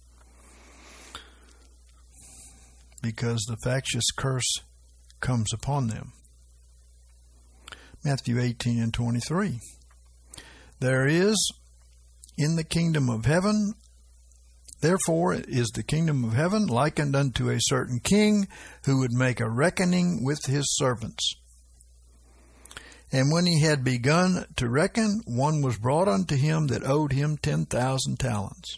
Because the factious curse comes upon them. Matthew eighteen and twenty-three. There is in the kingdom of heaven, therefore is the kingdom of heaven likened unto a certain king who would make a reckoning with his servants. And when he had begun to reckon, one was brought unto him that owed him ten thousand talents.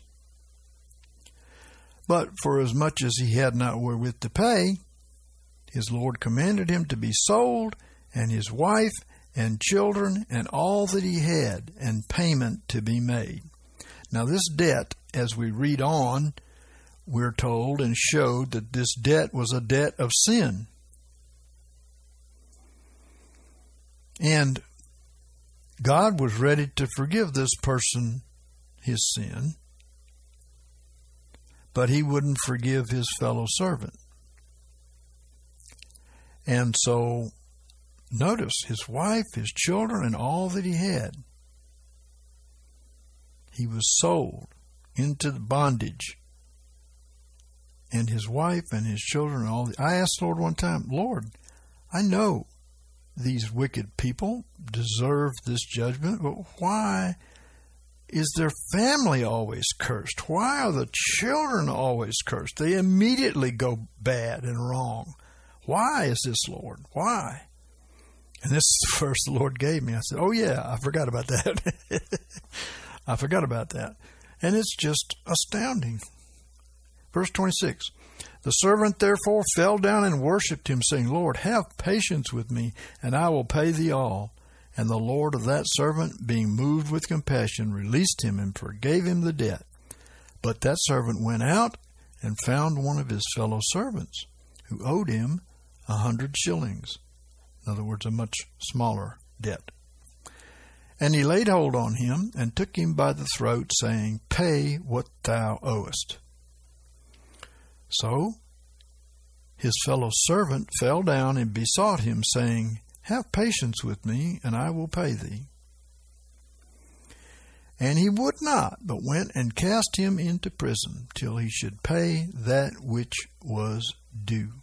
But for as much as he had not wherewith to pay, his Lord commanded him to be sold, and his wife, and children, and all that he had, and payment to be made. Now this debt, as we read on, we're told and showed that this debt was a debt of sin. And God was ready to forgive this person his sin, but he wouldn't forgive his fellow servant. And so, notice, his wife, his children, and all that he had, he was sold into the bondage. And his wife and his children and all. The, I asked the Lord one time, Lord, I know these wicked people deserve this judgment, but why is their family always cursed? Why are the children always cursed? They immediately go bad and wrong. Why is this, Lord? Why? And this is the verse the Lord gave me. I said, oh yeah, I forgot about that. I forgot about that. And it's just astounding. Verse twenty-six. The servant therefore fell down and worshipped him, saying, Lord, have patience with me, and I will pay thee all. And the Lord of that servant, being moved with compassion, released him and forgave him the debt. But that servant went out and found one of his fellow servants, who owed him a hundred shillings. In other words, a much smaller debt. And he laid hold on him, and took him by the throat, saying, Pay what thou owest. So his fellow servant fell down and besought him, saying, Have patience with me, and I will pay thee. And he would not, but went and cast him into prison, till he should pay that which was due.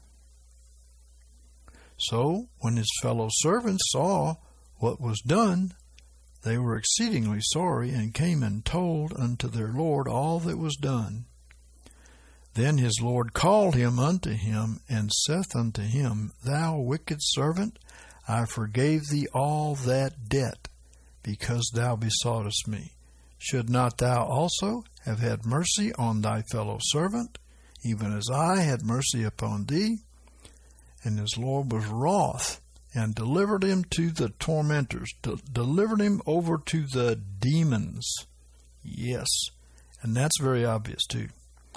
So when his fellow servants saw what was done, they were exceedingly sorry, and came and told unto their Lord all that was done. Then his Lord called him unto him, and saith unto him, Thou wicked servant, I forgave thee all that debt, because thou besoughtest me. Should not thou also have had mercy on thy fellow servant, even as I had mercy upon thee? And his Lord was wroth, and delivered him to the tormentors, de- delivered him over to the demons. Yes, and that's very obvious too.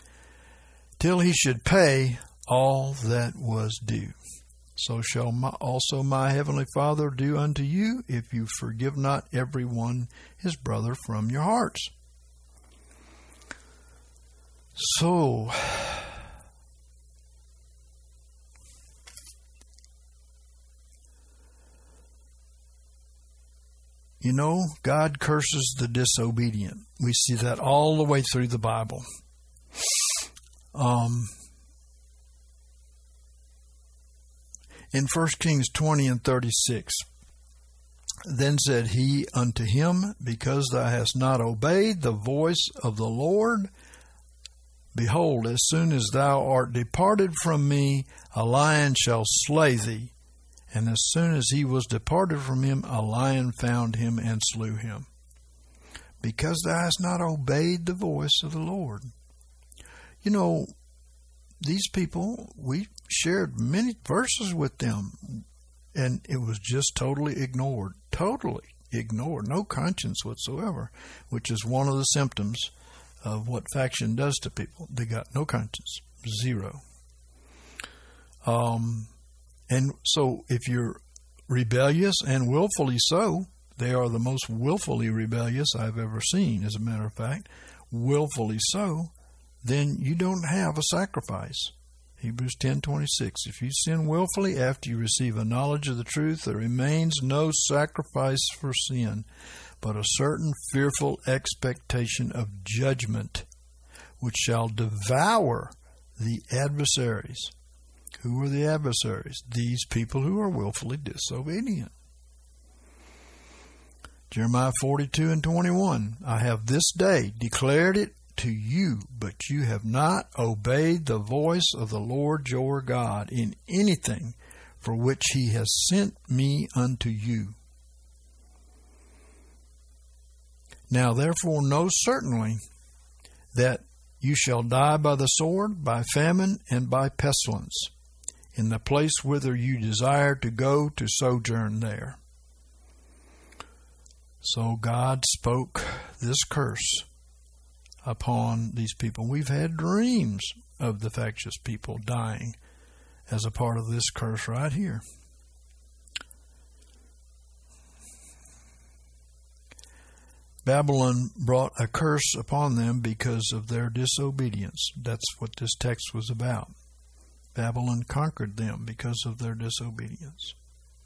till he should pay all that was due. So shall my, also my heavenly Father do unto you, if you forgive not every one his brother from your hearts. So, you know, God curses the disobedient. We see that all the way through the Bible. Um, in First Kings twenty and thirty-six, then said he unto him, because thou hast not obeyed the voice of the Lord, behold, as soon as thou art departed from me, a lion shall slay thee. And as soon as he was departed from him, a lion found him and slew him. Because thou hast not obeyed the voice of the Lord. You know, these people, we shared many verses with them, and it was just totally ignored. Totally ignored. No conscience whatsoever, which is one of the symptoms of what faction does to people. They got no conscience. Zero. Um, and so if you're rebellious, and willfully so, they are the most willfully rebellious I've ever seen, as a matter of fact, willfully so, then you don't have a sacrifice. Hebrews ten twenty-six. If you sin willfully after you receive a knowledge of the truth, there remains no sacrifice for sin, but a certain fearful expectation of judgment, which shall devour the adversaries. Who are the adversaries? These people who are willfully disobedient. Jeremiah forty-two and twenty-one. I have this day declared it to you, but you have not obeyed the voice of the Lord your God in anything for which he has sent me unto you. Now therefore know certainly that you shall die by the sword, by famine, and by pestilence, in the place whither you desire to go to sojourn there. So God spoke this curse upon these people. We've had dreams of the factious people dying as a part of this curse right here. Babylon brought a curse upon them because of their disobedience. That's what this text was about. Babylon conquered them because of their disobedience.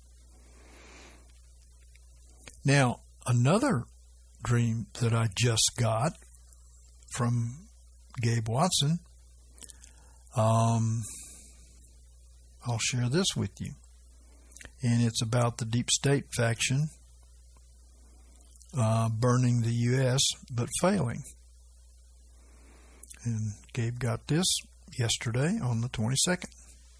Now, another dream that I just got from Gabe Watson, um, I'll share this with you. And it's about the Deep State faction uh, burning the U S but failing. And Gabe got this yesterday on the twenty-second.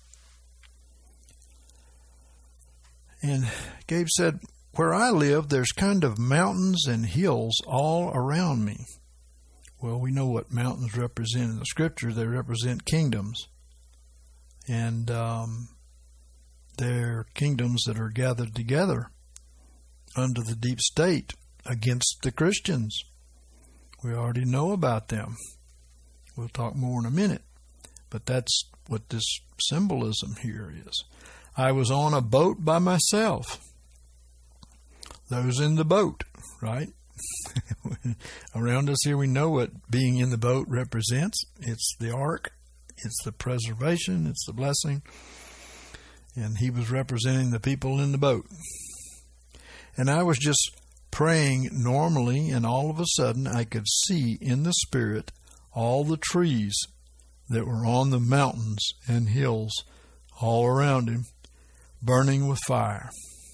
And Gabe said, where I live, there's kind of mountains and hills all around me. Well, we know what mountains represent in the Scripture. They represent kingdoms. And um, they're kingdoms that are gathered together under the deep state against the Christians. We already know about them. We'll talk more in a minute. But that's what this symbolism here is. I was on a boat by myself. Those in the boat, right? Around us here we know what being in the boat represents. It's the ark. It's the preservation. It's the blessing. And he was representing the people in the boat. And I was just praying normally, and all of a sudden I could see in the Spirit all the trees that were on the mountains and hills all around him, burning with fire.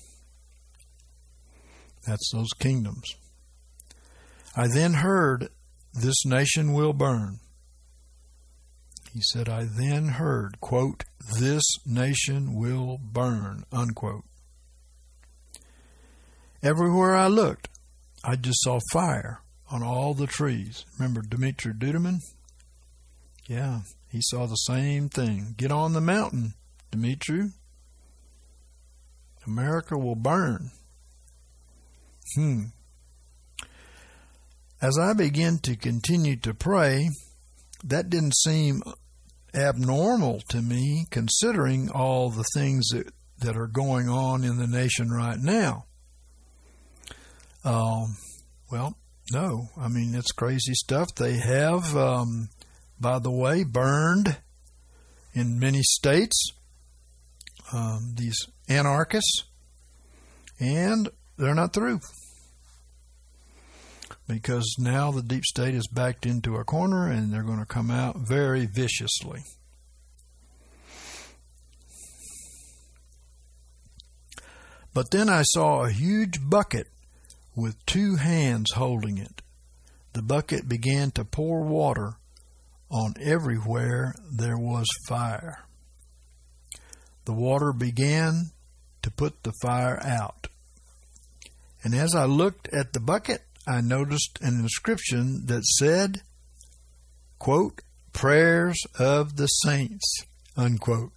That's those kingdoms. I then heard, this nation will burn. He said, I then heard, quote, this nation will burn, unquote. Everywhere I looked, I just saw fire on all the trees. Remember Dmitri Duduman? Yeah, he saw the same thing. Get on the mountain, Dmitri. America will burn. Hmm. As I began to continue to pray, that didn't seem abnormal to me, considering all the things that, that are going on in the nation right now. Um, well, no. I mean, it's crazy stuff. They have, um, by the way, burned in many states um, these anarchists, and they're not through. Because now the deep state is backed into a corner and they're going to come out very viciously. But then I saw a huge bucket with two hands holding it. The bucket began to pour water on everywhere there was fire. The water began to put the fire out. And as I looked at the bucket, I noticed an inscription that said, quote, prayers of the saints, unquote.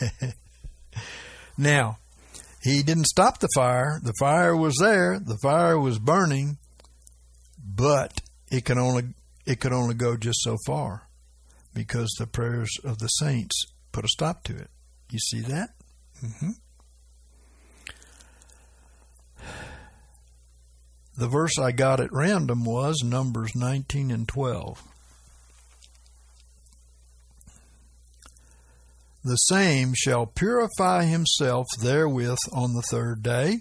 Now, he didn't stop the fire. The fire was there. The fire was burning, but it could only it could only go just so far because the prayers of the saints put a stop to it. You see that? Mm-hmm. The verse I got at random was Numbers nineteen and twelve. The same shall purify himself therewith on the third day,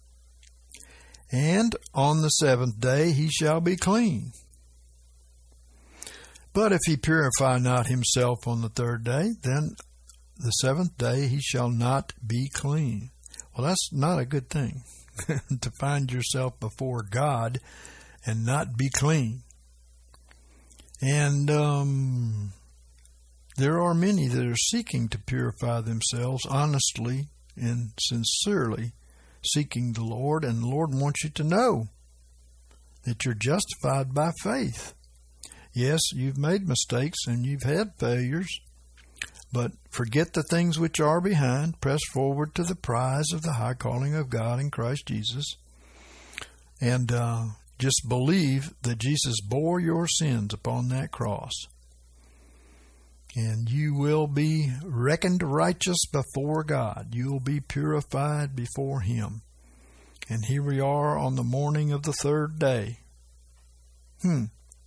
and on the seventh day he shall be clean. But if he purify not himself on the third day, then the seventh day he shall not be clean. Well, that's not a good thing. To find yourself before God and not be clean. And um, there are many that are seeking to purify themselves honestly and sincerely, seeking the Lord, and the Lord wants you to know that you're justified by faith. Yes, you've made mistakes and you've had failures, but forget the things which are behind, press forward to the prize of the high calling of God in Christ Jesus, and uh, just believe that Jesus bore your sins upon that cross, and you will be reckoned righteous before God. You will be purified before Him. And here we are on the morning of the third day. Hmm.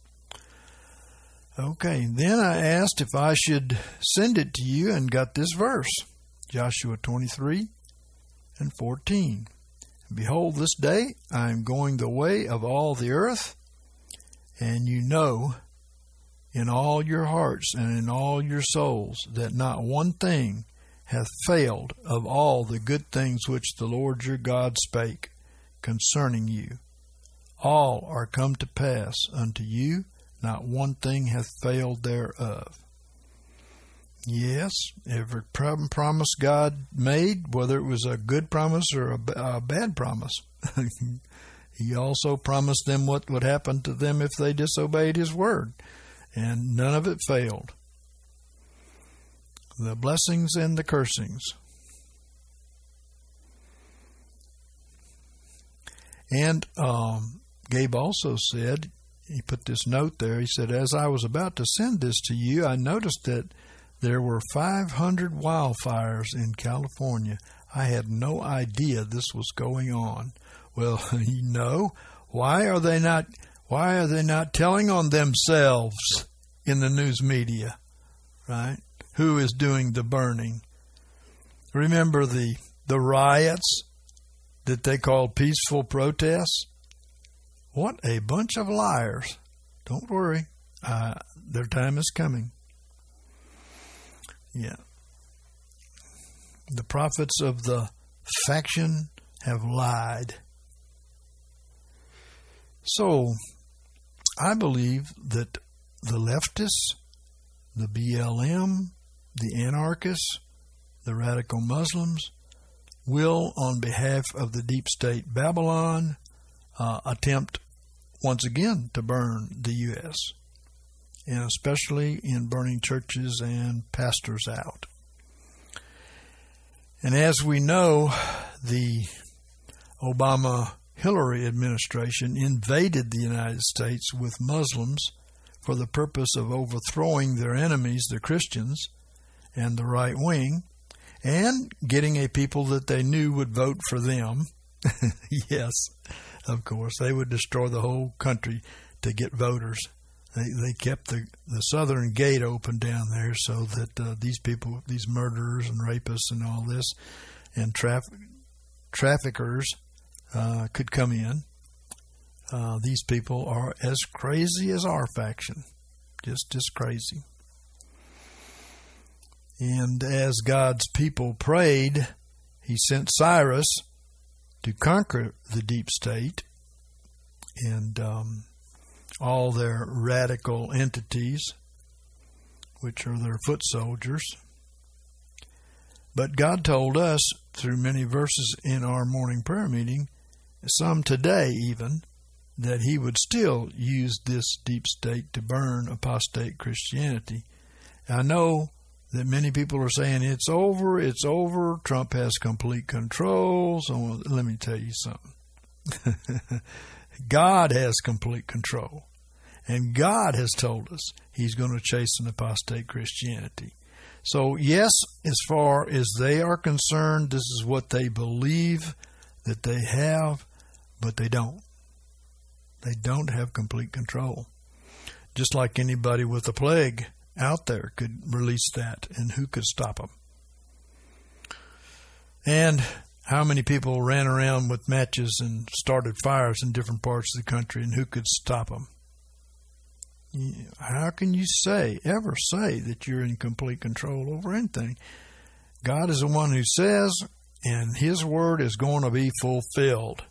Okay, then I asked if I should send it to you and got this verse, Joshua twenty-three and fourteen. Behold, this day I am going the way of all the earth, and you know in all your hearts and in all your souls that not one thing hath failed of all the good things which the Lord your God spake concerning you. All are come to pass unto you, not one thing hath failed thereof. Yes, every promise God made, whether it was a good promise or a, a bad promise, He also promised them what would happen to them if they disobeyed His word, and none of it failed. The blessings and the cursings. And um, Gabe also said, he put this note there, he said, as I was about to send this to you, I noticed that there were five hundred wildfires in California. I had no idea this was going on. Well, you know, why are they not, why are they not telling on themselves in the news media, right? Who is doing the burning? Remember the, the riots that they called peaceful protests? What a bunch of liars. Don't worry. Uh, their time is coming. Yeah. The prophets of the faction have lied. So, I believe that the leftists, the B L M, the anarchists, the radical Muslims will, on behalf of the deep state Babylon, Uh, attempt once again to burn the U S, and especially in burning churches and pastors out. And as we know, the Obama-Hillary administration invaded the United States with Muslims for the purpose of overthrowing their enemies, the Christians, and the right wing, and getting a people that they knew would vote for them. Yes, of course, they would destroy the whole country to get voters. They they kept the, the southern gate open down there so that uh, these people, these murderers and rapists and all this, and traf- traffickers uh, could come in. Uh, these people are as crazy as our faction, just just crazy. And as God's people prayed, He sent Cyrus to conquer the deep state and um, all their radical entities, which are their foot soldiers. But God told us through many verses in our morning prayer meeting, some today even, that He would still use this deep state to burn apostate Christianity. I know that many people are saying it's over, it's over, Trump has complete control. So let me tell you something. God has complete control. And God has told us He's going to chasten apostate Christianity. So yes, as far as they are concerned, this is what they believe that they have, but they don't. They don't have complete control. Just like anybody with a plague out there could release that, and who could stop them? And how many people ran around with matches and started fires in different parts of the country, and who could stop them? How can you say, ever say, that you're in complete control over anything? God is the one who says, and His word is going to be fulfilled.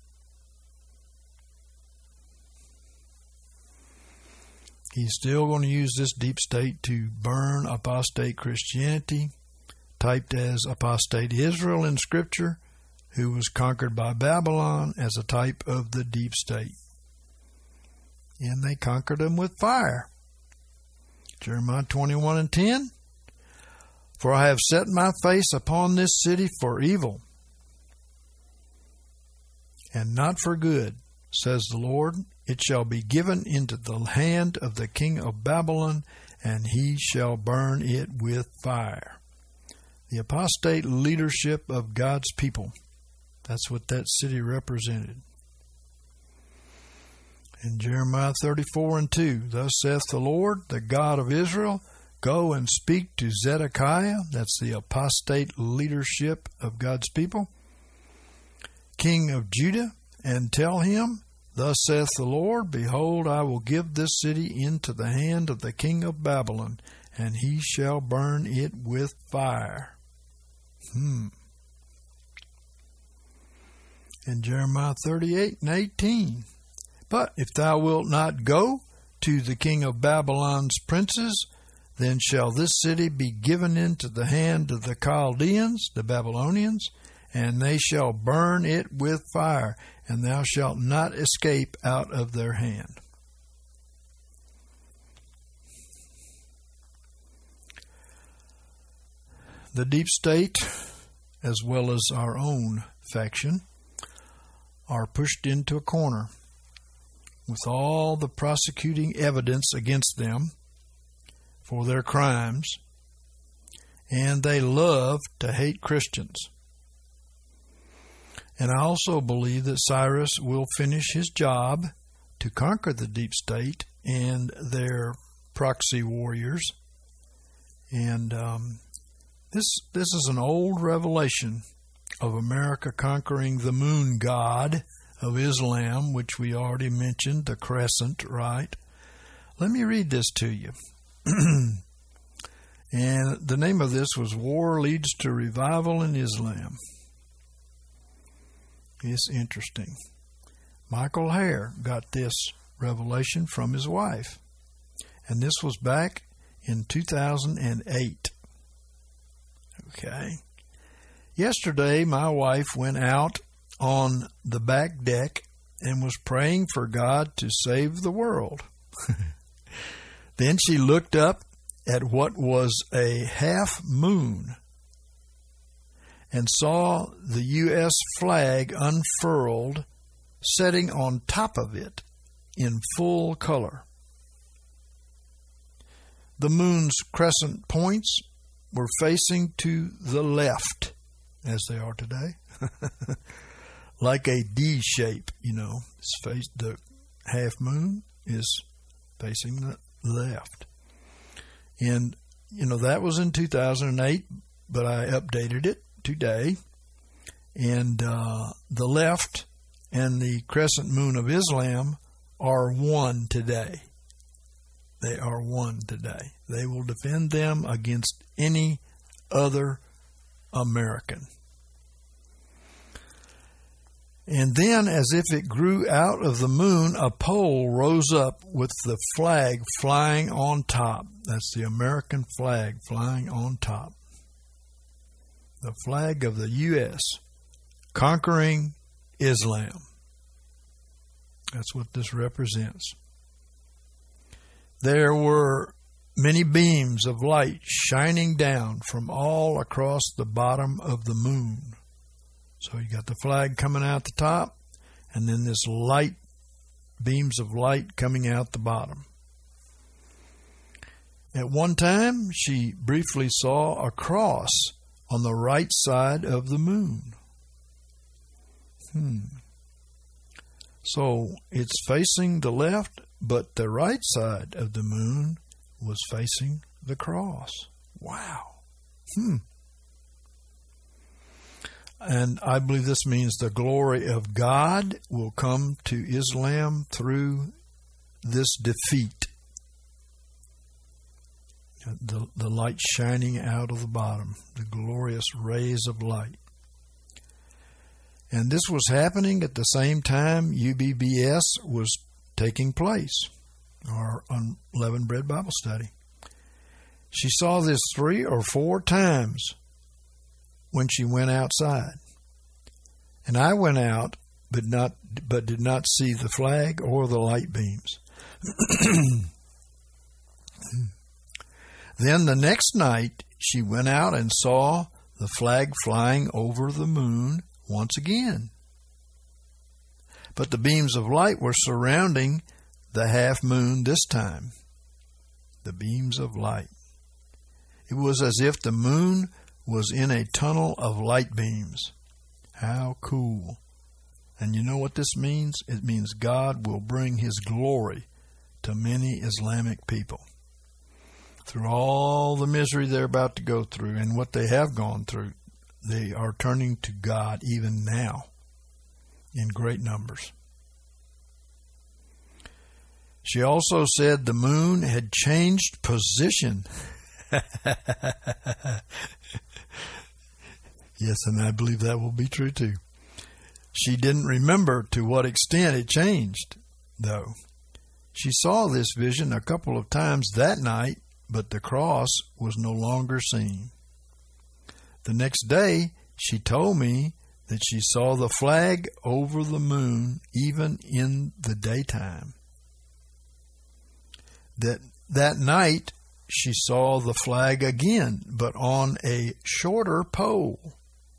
He's still going to use this deep state to burn apostate Christianity, typed as apostate Israel in Scripture, who was conquered by Babylon as a type of the deep state. And they conquered them with fire. Jeremiah twenty-one and ten. For I have set my face upon this city for evil, and not for good, says the Lord. It shall be given into the hand of the king of Babylon, and he shall burn it with fire. The apostate leadership of God's people. That's what that city represented. In Jeremiah thirty-four and two, thus saith the Lord, the God of Israel, go and speak to Zedekiah, that's the apostate leadership of God's people, king of Judah, and tell him, thus saith the Lord, behold, I will give this city into the hand of the king of Babylon, and he shall burn it with fire. Hmm. In Jeremiah thirty-eight and eighteen, but if thou wilt not go to the king of Babylon's princes, then shall this city be given into the hand of the Chaldeans, the Babylonians, and they shall burn it with fire, and thou shalt not escape out of their hand. The deep state, as well as our own faction, are pushed into a corner with all the prosecuting evidence against them for their crimes, and they love to hate Christians. And I also believe that Cyrus will finish his job to conquer the deep state and their proxy warriors. And um, this this is an old revelation of America conquering the moon god of Islam, which we already mentioned, the crescent, right? Let me read this to you. And the name of this was War Leads to Revival in Islam. It's interesting. Michael Hare got this revelation from his wife. And this was back in two thousand eight. Okay. Yesterday, my wife went out on the back deck and was praying for God to save the world. Then she looked up at what was a half moon and saw the U S flag unfurled, setting on top of it in full color. The moon's crescent points were facing to the left, as they are today, like a D shape, you know. It's face, the half moon is facing the left. And, you know, that was in two thousand eight, but I updated it today. And uh, the left and the crescent moon of Islam are one today. They are one today. They will defend them against any other American. And then, as if it grew out of the moon, a pole rose up with the flag flying on top. That's the American flag flying on top. The flag of the U S conquering Islam. That's what this represents. There were many beams of light shining down from all across the bottom of the moon. So you got the flag coming out the top, and then this light, beams of light coming out the bottom. At one time, she briefly saw a cross on the right side of the moon. Hmm. So it's facing the left, but the right side of the moon was facing the cross. Wow. Hmm. And I believe this means the glory of God will come to Islam through this defeat. The, the light shining out of the bottom, the glorious rays of light. And this was happening at the same time U B B S was taking place, our Unleavened Bread Bible Study. She saw this three or four times when she went outside. And I went out, but not, but did not see the flag or the light beams. Then the next night, she went out and saw the flag flying over the moon once again. But the beams of light were surrounding the half moon this time. The beams of light. It was as if the moon was in a tunnel of light beams. How cool. And you know what this means? It means God will bring His glory to many Islamic people. Through all the misery they're about to go through and what they have gone through, they are turning to God even now in great numbers. She also said the moon had changed position. Yes, and I believe that will be true too. She didn't remember to what extent it changed, though. She saw this vision a couple of times that night, but the cross was no longer seen. The next day, she told me that she saw the flag over the moon even in the daytime. That that night, she saw the flag again, but on a shorter pole.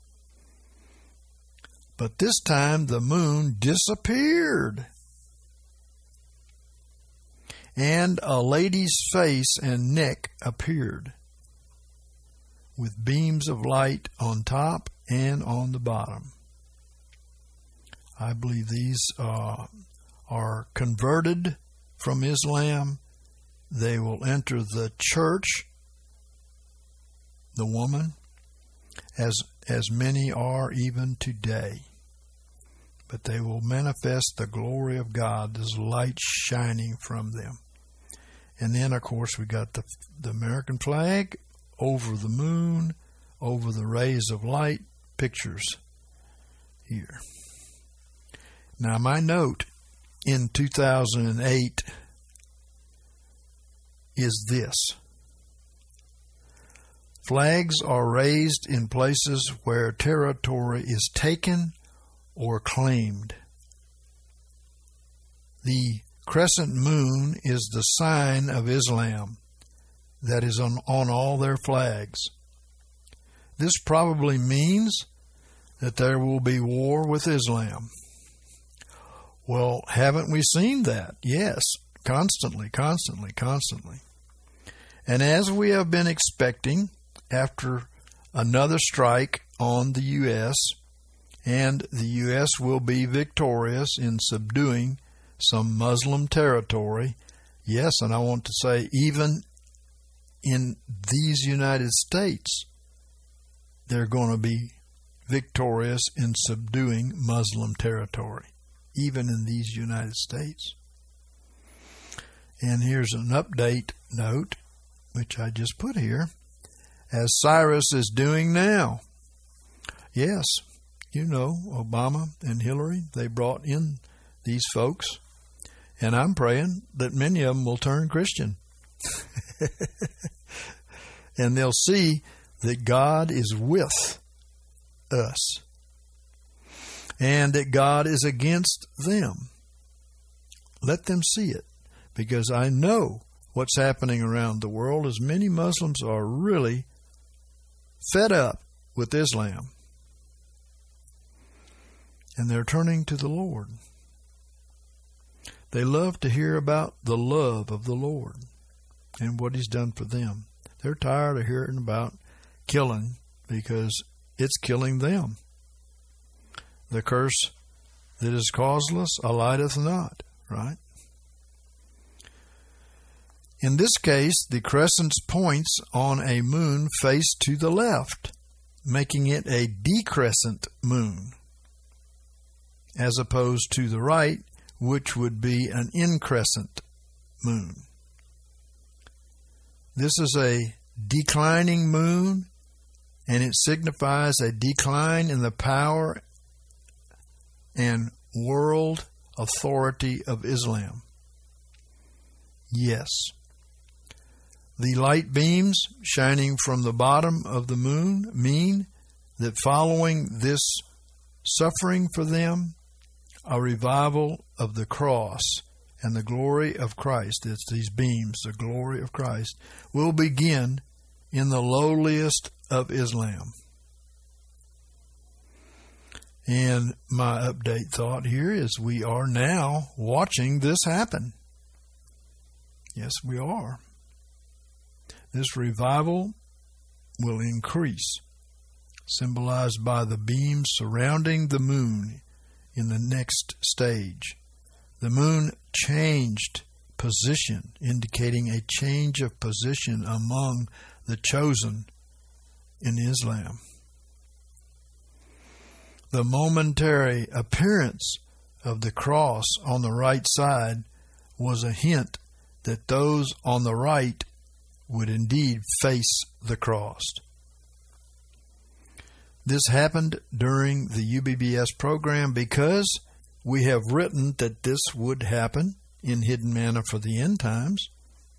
But this time, the moon disappeared. And a lady's face and neck appeared, with beams of light on top and on the bottom. I believe these uh, are converted from Islam. They will enter the church, the woman, as as many are even today. But they will manifest the glory of God, this light shining from them. And then, of course, we got the, the American flag over the moon, over the rays of light, pictures here. Now, my note in two thousand eight is this. Flags are raised in places where territory is taken or claimed. The crescent moon is the sign of Islam that is on, on all their flags. This probably means that there will be war with Islam. Well, haven't we seen that? Yes, constantly, constantly, constantly. And as we have been expecting, after another strike on the U S, and the U S will be victorious in subduing some Muslim territory. Yes, and I want to say even in these United States, they're going to be victorious in subduing Muslim territory, even in these United States. And here's an update note, which I just put here, as Cyrus is doing now. Yes, you know, Obama and Hillary, they brought in these folks, and I'm praying that many of them will turn Christian. And they'll see that God is with us and that God is against them. Let them see it, because I know what's happening around the world is many Muslims are really fed up with Islam, and they're turning to the Lord. They love to hear about the love of the Lord and what He's done for them. They're tired of hearing about killing, because it's killing them. The curse that is causeless abideth not, right? In this case, the crescent points on a moon faced to the left, making it a decrescent moon, as opposed to the right, which would be an increscent moon. This is a declining moon, and it signifies a decline in the power and world authority of Islam. Yes. The light beams shining from the bottom of the moon mean that following this suffering for them, a revival of the cross and the glory of Christ, it's these beams, the glory of Christ, will begin in the lowliest of Islam. And my update thought here is we are now watching this happen. Yes, we are. This revival will increase, symbolized by the beams surrounding the moon in the next stage. The moon changed position, indicating a change of position among the chosen in Islam. The momentary appearance of the cross on the right side was a hint that those on the right would indeed face the cross. This happened during the U B B S program because we have written that this would happen in Hidden Manna for the End Times,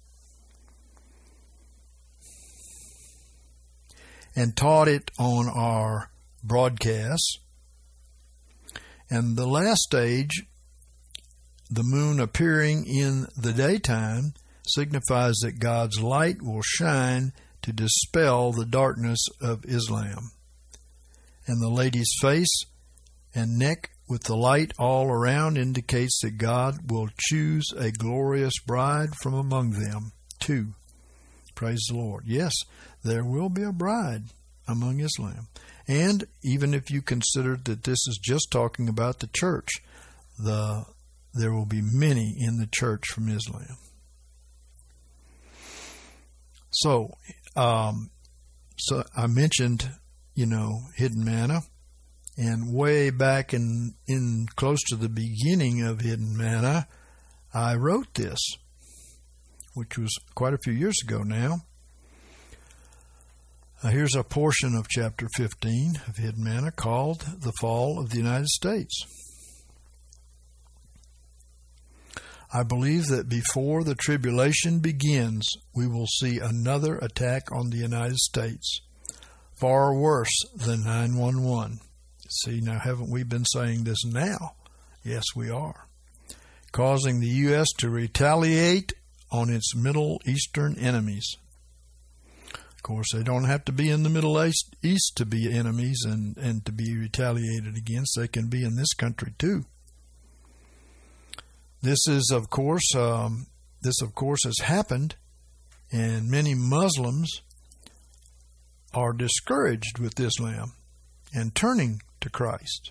and taught it on our broadcasts. And the last stage, the moon appearing in the daytime, signifies that God's light will shine to dispel the darkness of Islam. And the lady's face and neck with the light all around indicates that God will choose a glorious bride from among them, too. Praise the Lord. Yes, there will be a bride among Islam. And even if you consider that this is just talking about the church, the there will be many in the church from Islam. So, um, so I mentioned, you know, Hidden Manna, and way back in, in close to the beginning of Hidden Manna, I wrote this, which was quite a few years ago now. Uh, here's a portion of chapter fifteen of Hidden Manna called The Fall of the United States. I believe that before the tribulation begins, we will see another attack on the United States, far worse than nine one one. See, now haven't we been saying this now? Yes, we are. Causing the U S to retaliate on its Middle Eastern enemies. Of course, they don't have to be in the Middle East to be enemies and, and to be retaliated against. They can be in this country too. This is, of course, um, this of course has happened And many Muslims are discouraged with Islam and turning to Christ.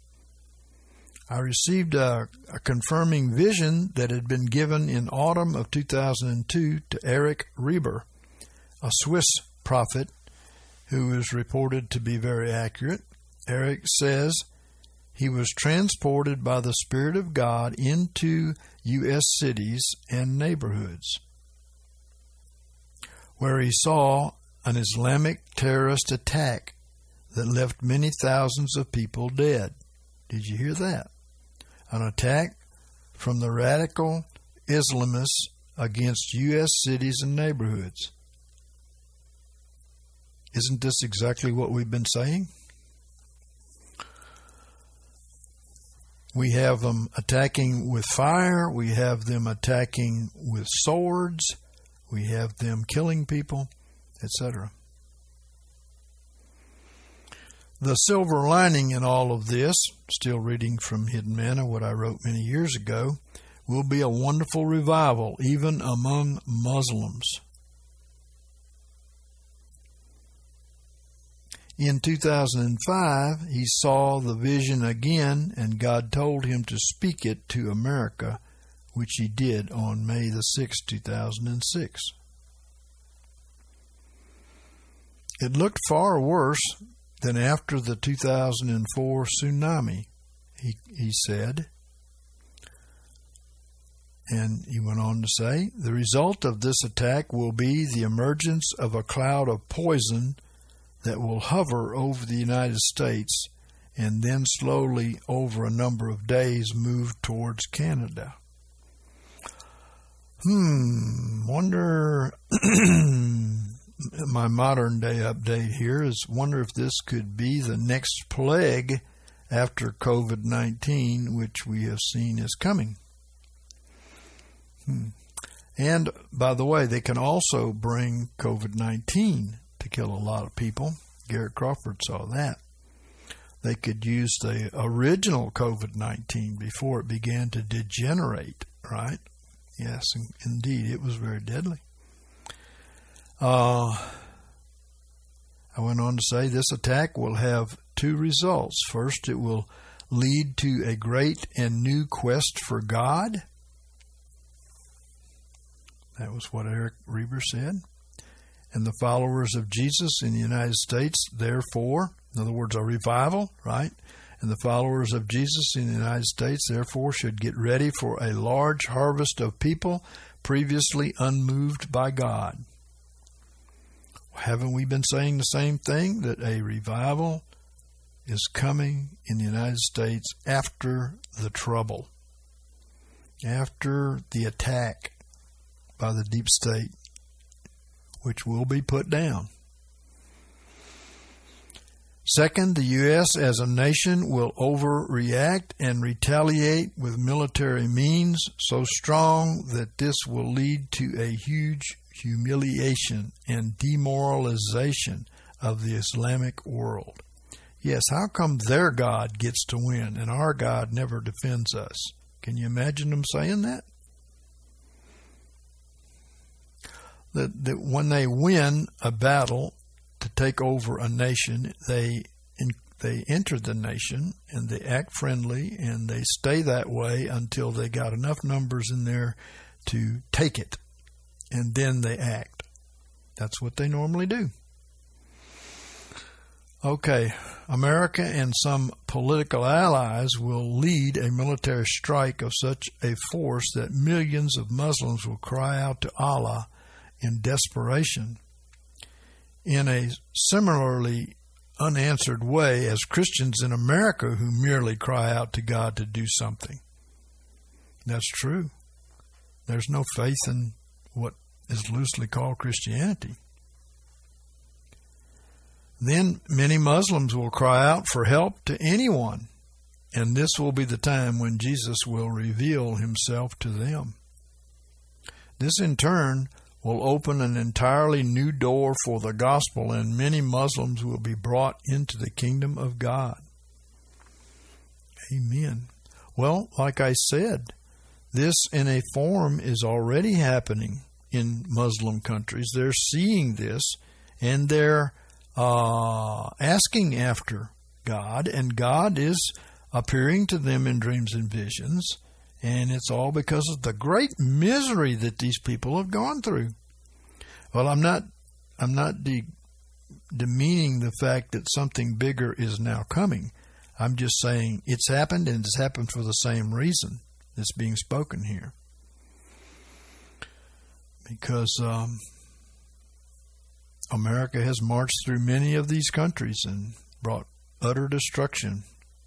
I received a, a confirming vision that had been given in autumn of two thousand two to Eric Reber, a Swiss prophet who is reported to be very accurate. Eric says he was transported by the Spirit of God into U S cities and neighborhoods, where he saw an Islamic terrorist attack that left many thousands of people dead. Did you hear that? An attack from the radical Islamists against U S cities and neighborhoods. Isn't this exactly what we've been saying? We have them attacking with fire. We have them attacking with swords. We have them killing people, et cetera. The silver lining in all of this, still reading from Hidden Manna, what I wrote many years ago, will be a wonderful revival even among Muslims. In two thousand five, he saw the vision again, and God told him to speak it to America, which he did on May the sixth, two thousand six. It looked far worse than after the two thousand four tsunami, he, he said. And he went on to say, the result of this attack will be the emergence of a cloud of poison that will hover over the United States and then slowly over a number of days move towards Canada. Hmm, wonder, my modern day update here is wonder if this could be the next plague after COVID nineteen, which we have seen is coming. Hmm. And, by the way, they can also bring COVID nineteen to kill a lot of people. Garrett Crawford saw that. They could use the original COVID nineteen before it began to degenerate, right? Yes, indeed, it was very deadly. Uh, I went on to say this attack will have two results. First, it will lead to a great and new quest for God. That was what Eric Reber said. And the followers of Jesus in the United States, therefore, in other words, a revival, right? And the followers of Jesus in the United States, therefore, should get ready for a large harvest of people previously unmoved by God. Haven't we been saying the same thing, that a revival is coming in the United States after the trouble, after the attack by the deep state, which will be put down? Second, the U S as a nation will overreact and retaliate with military means so strong that this will lead to a huge humiliation and demoralization of the Islamic world. Yes, how come their God gets to win and our God never defends us? Can you imagine them saying that? That, that when they win a battle to take over a nation, they in, they enter the nation and they act friendly and they stay that way until they got enough numbers in there to take it, and then they act. That's what they normally do. Okay, America and some political allies will lead a military strike of such a force that millions of Muslims will cry out to Allah in desperation. In a similarly unanswered way as Christians in America who merely cry out to God to do something. That's true. There's no faith in what is loosely called Christianity. Then many Muslims will cry out for help to anyone, and this will be the time when Jesus will reveal himself to them. This in turn will open an entirely new door for the gospel, and many Muslims will be brought into the kingdom of God. Amen. Well, like I said, this in a form is already happening in Muslim countries. They're seeing this, and they're uh, asking after God, and God is appearing to them in dreams and visions, and it's all because of the great misery that these people have gone through. Well, I'm not, I'm not de- demeaning the fact that something bigger is now coming. I'm just saying it's happened, and it's happened for the same reason that's being spoken here. Because um, America has marched through many of these countries and brought utter destruction.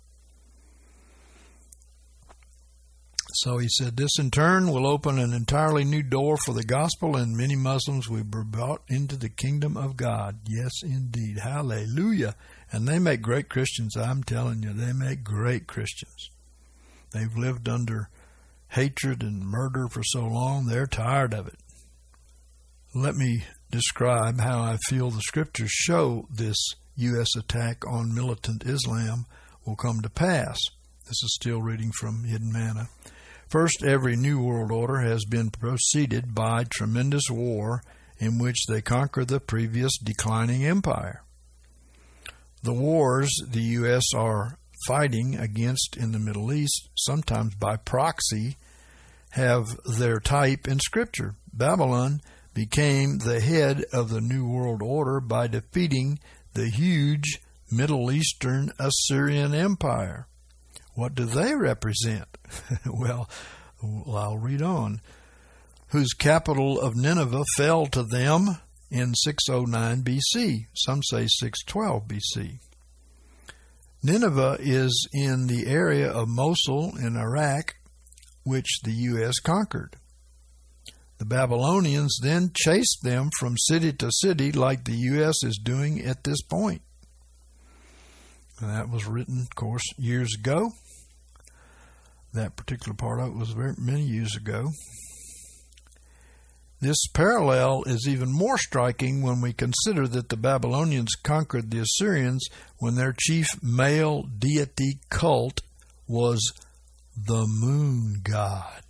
So he said, this in turn will open an entirely new door for the gospel, and many Muslims will be brought into the kingdom of God. Yes, indeed. Hallelujah. And they make great Christians. I'm telling you, they make great Christians. They've lived under hatred and murder for so long, they're tired of it. Let me describe how I feel the scriptures show this U S attack on militant Islam will come to pass. This is still reading from Hidden Manna. First, every New World Order has been preceded by tremendous war in which they conquer the previous declining empire. The wars the U S are fighting against in the Middle East, sometimes by proxy, have their type in Scripture. Babylon became the head of the New World Order by defeating the huge Middle Eastern Assyrian Empire. What do they represent? well, I'll read on. Whose capital of Nineveh fell to them in six oh nine B C. Some say six twelve B C. Nineveh is in the area of Mosul in Iraq, which the U S conquered. The Babylonians then chased them from city to city like the U S is doing at this point. And that was written, of course, years ago. That particular part of it was very many years ago. This parallel is even more striking when we consider that the Babylonians conquered the Assyrians when their chief male deity cult was the moon god.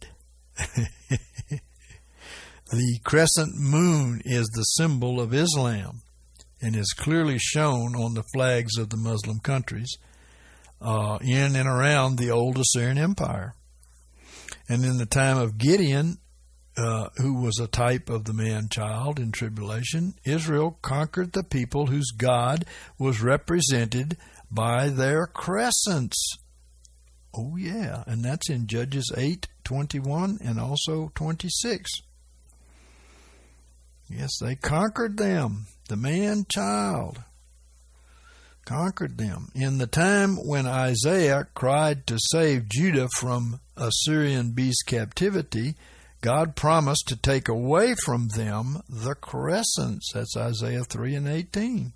The crescent moon is the symbol of Islam and is clearly shown on the flags of the Muslim countries uh, in and around the old Assyrian Empire. And in the time of Gideon, uh, who was a type of the man-child in tribulation, Israel conquered the people whose God was represented by their crescents. Oh, yeah, and that's in Judges eight twenty-one and also twenty-six. Yes, they conquered them. The man-child conquered them. In the time when Isaiah cried to save Judah from Assyrian beast captivity, God promised to take away from them the crescents. That's Isaiah three and eighteen.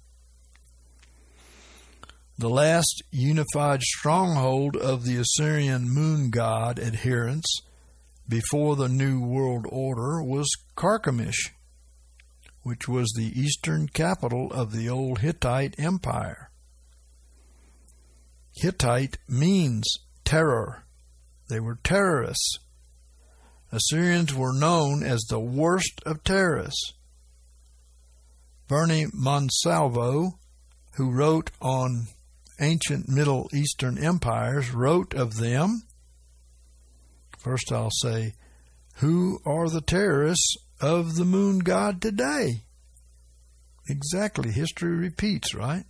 The last unified stronghold of the Assyrian moon god adherents before the New World Order was Carchemish, which was the eastern capital of the old Hittite Empire. Hittite means terror. They were terrorists. Assyrians were known as the worst of terrorists. Bernie Monsalvo, who wrote on ancient Middle Eastern empires, wrote of them. First I'll say, who are the terrorists of the moon god today? Exactly. History repeats, right?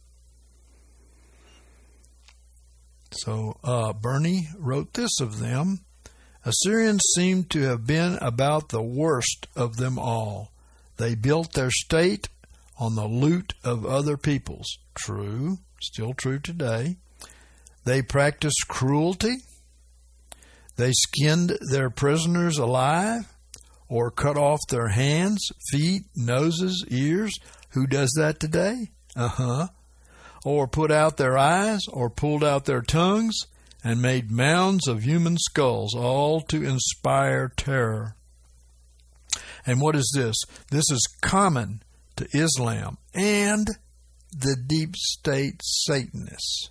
So uh, Bernie wrote this of them. Assyrians seem to have been about the worst of them all. They built their state on the loot of other peoples. True, still true today. They practiced cruelty. They skinned their prisoners alive or cut off their hands, feet, noses, ears. Who does that today? Uh-huh. Or put out their eyes or pulled out their tongues and made mounds of human skulls, all to inspire terror. And what is this? This is common to Islam and the deep state Satanists.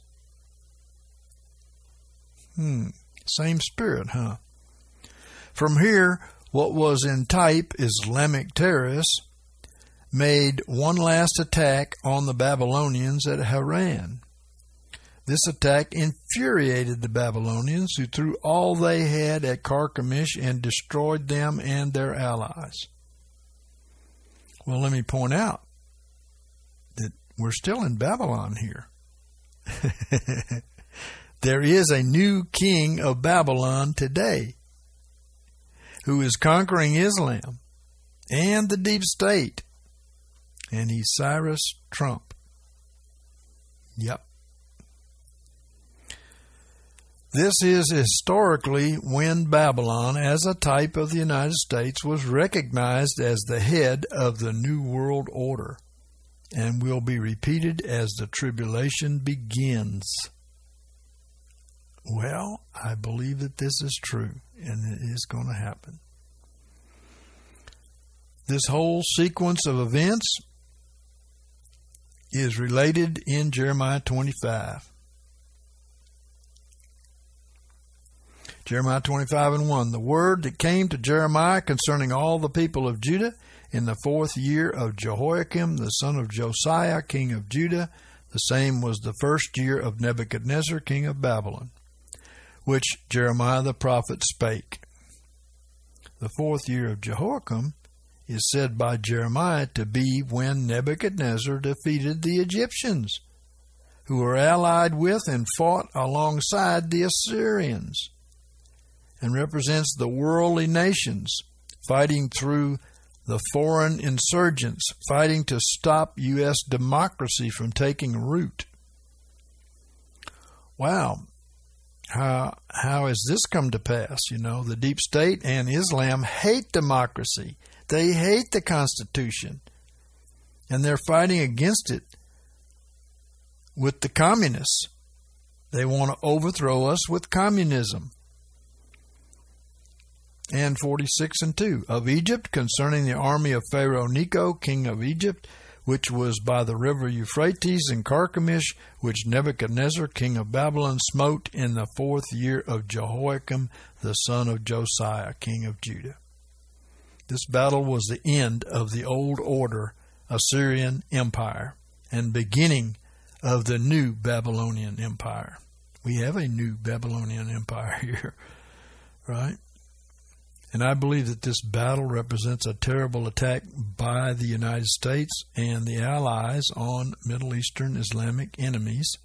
Hmm, same spirit, huh? From here, what was in type Islamic terrorists made one last attack on the Babylonians at Haran. This attack infuriated the Babylonians, who threw all they had at Carchemish and destroyed them and their allies. Well, let me point out that we're still in Babylon here. There is a new king of Babylon today who is conquering Islam and the deep state, and he's Cyrus Trump. Yep. This is historically when Babylon, as a type of the United States, was recognized as the head of the New World Order, and will be repeated as the tribulation begins. Well, I believe that this is true, and it is going to happen. This whole sequence of events is related in Jeremiah twenty-five. Jeremiah twenty-five and one, the word that came to Jeremiah concerning all the people of Judah in the fourth year of Jehoiakim, the son of Josiah, king of Judah, the same was the first year of Nebuchadnezzar, king of Babylon, which Jeremiah the prophet spake. The fourth year of Jehoiakim is said by Jeremiah to be when Nebuchadnezzar defeated the Egyptians, who were allied with and fought alongside the Assyrians, and represents the worldly nations fighting through the foreign insurgents, fighting to stop U S democracy from taking root. Wow. How, how has this come to pass? You know, the deep state and Islam hate democracy. They hate the Constitution. And they're fighting against it with the communists. They want to overthrow us with communism. And forty-six and two, of Egypt, concerning the army of Pharaoh Necho, king of Egypt, which was by the river Euphrates in Carchemish, which Nebuchadnezzar, king of Babylon, smote in the fourth year of Jehoiakim, the son of Josiah, king of Judah. This battle was the end of the old order Assyrian Empire and beginning of the new Babylonian Empire. We have a new Babylonian Empire here, right? And I believe that this battle represents a terrible attack by the United States and the Allies on Middle Eastern Islamic enemies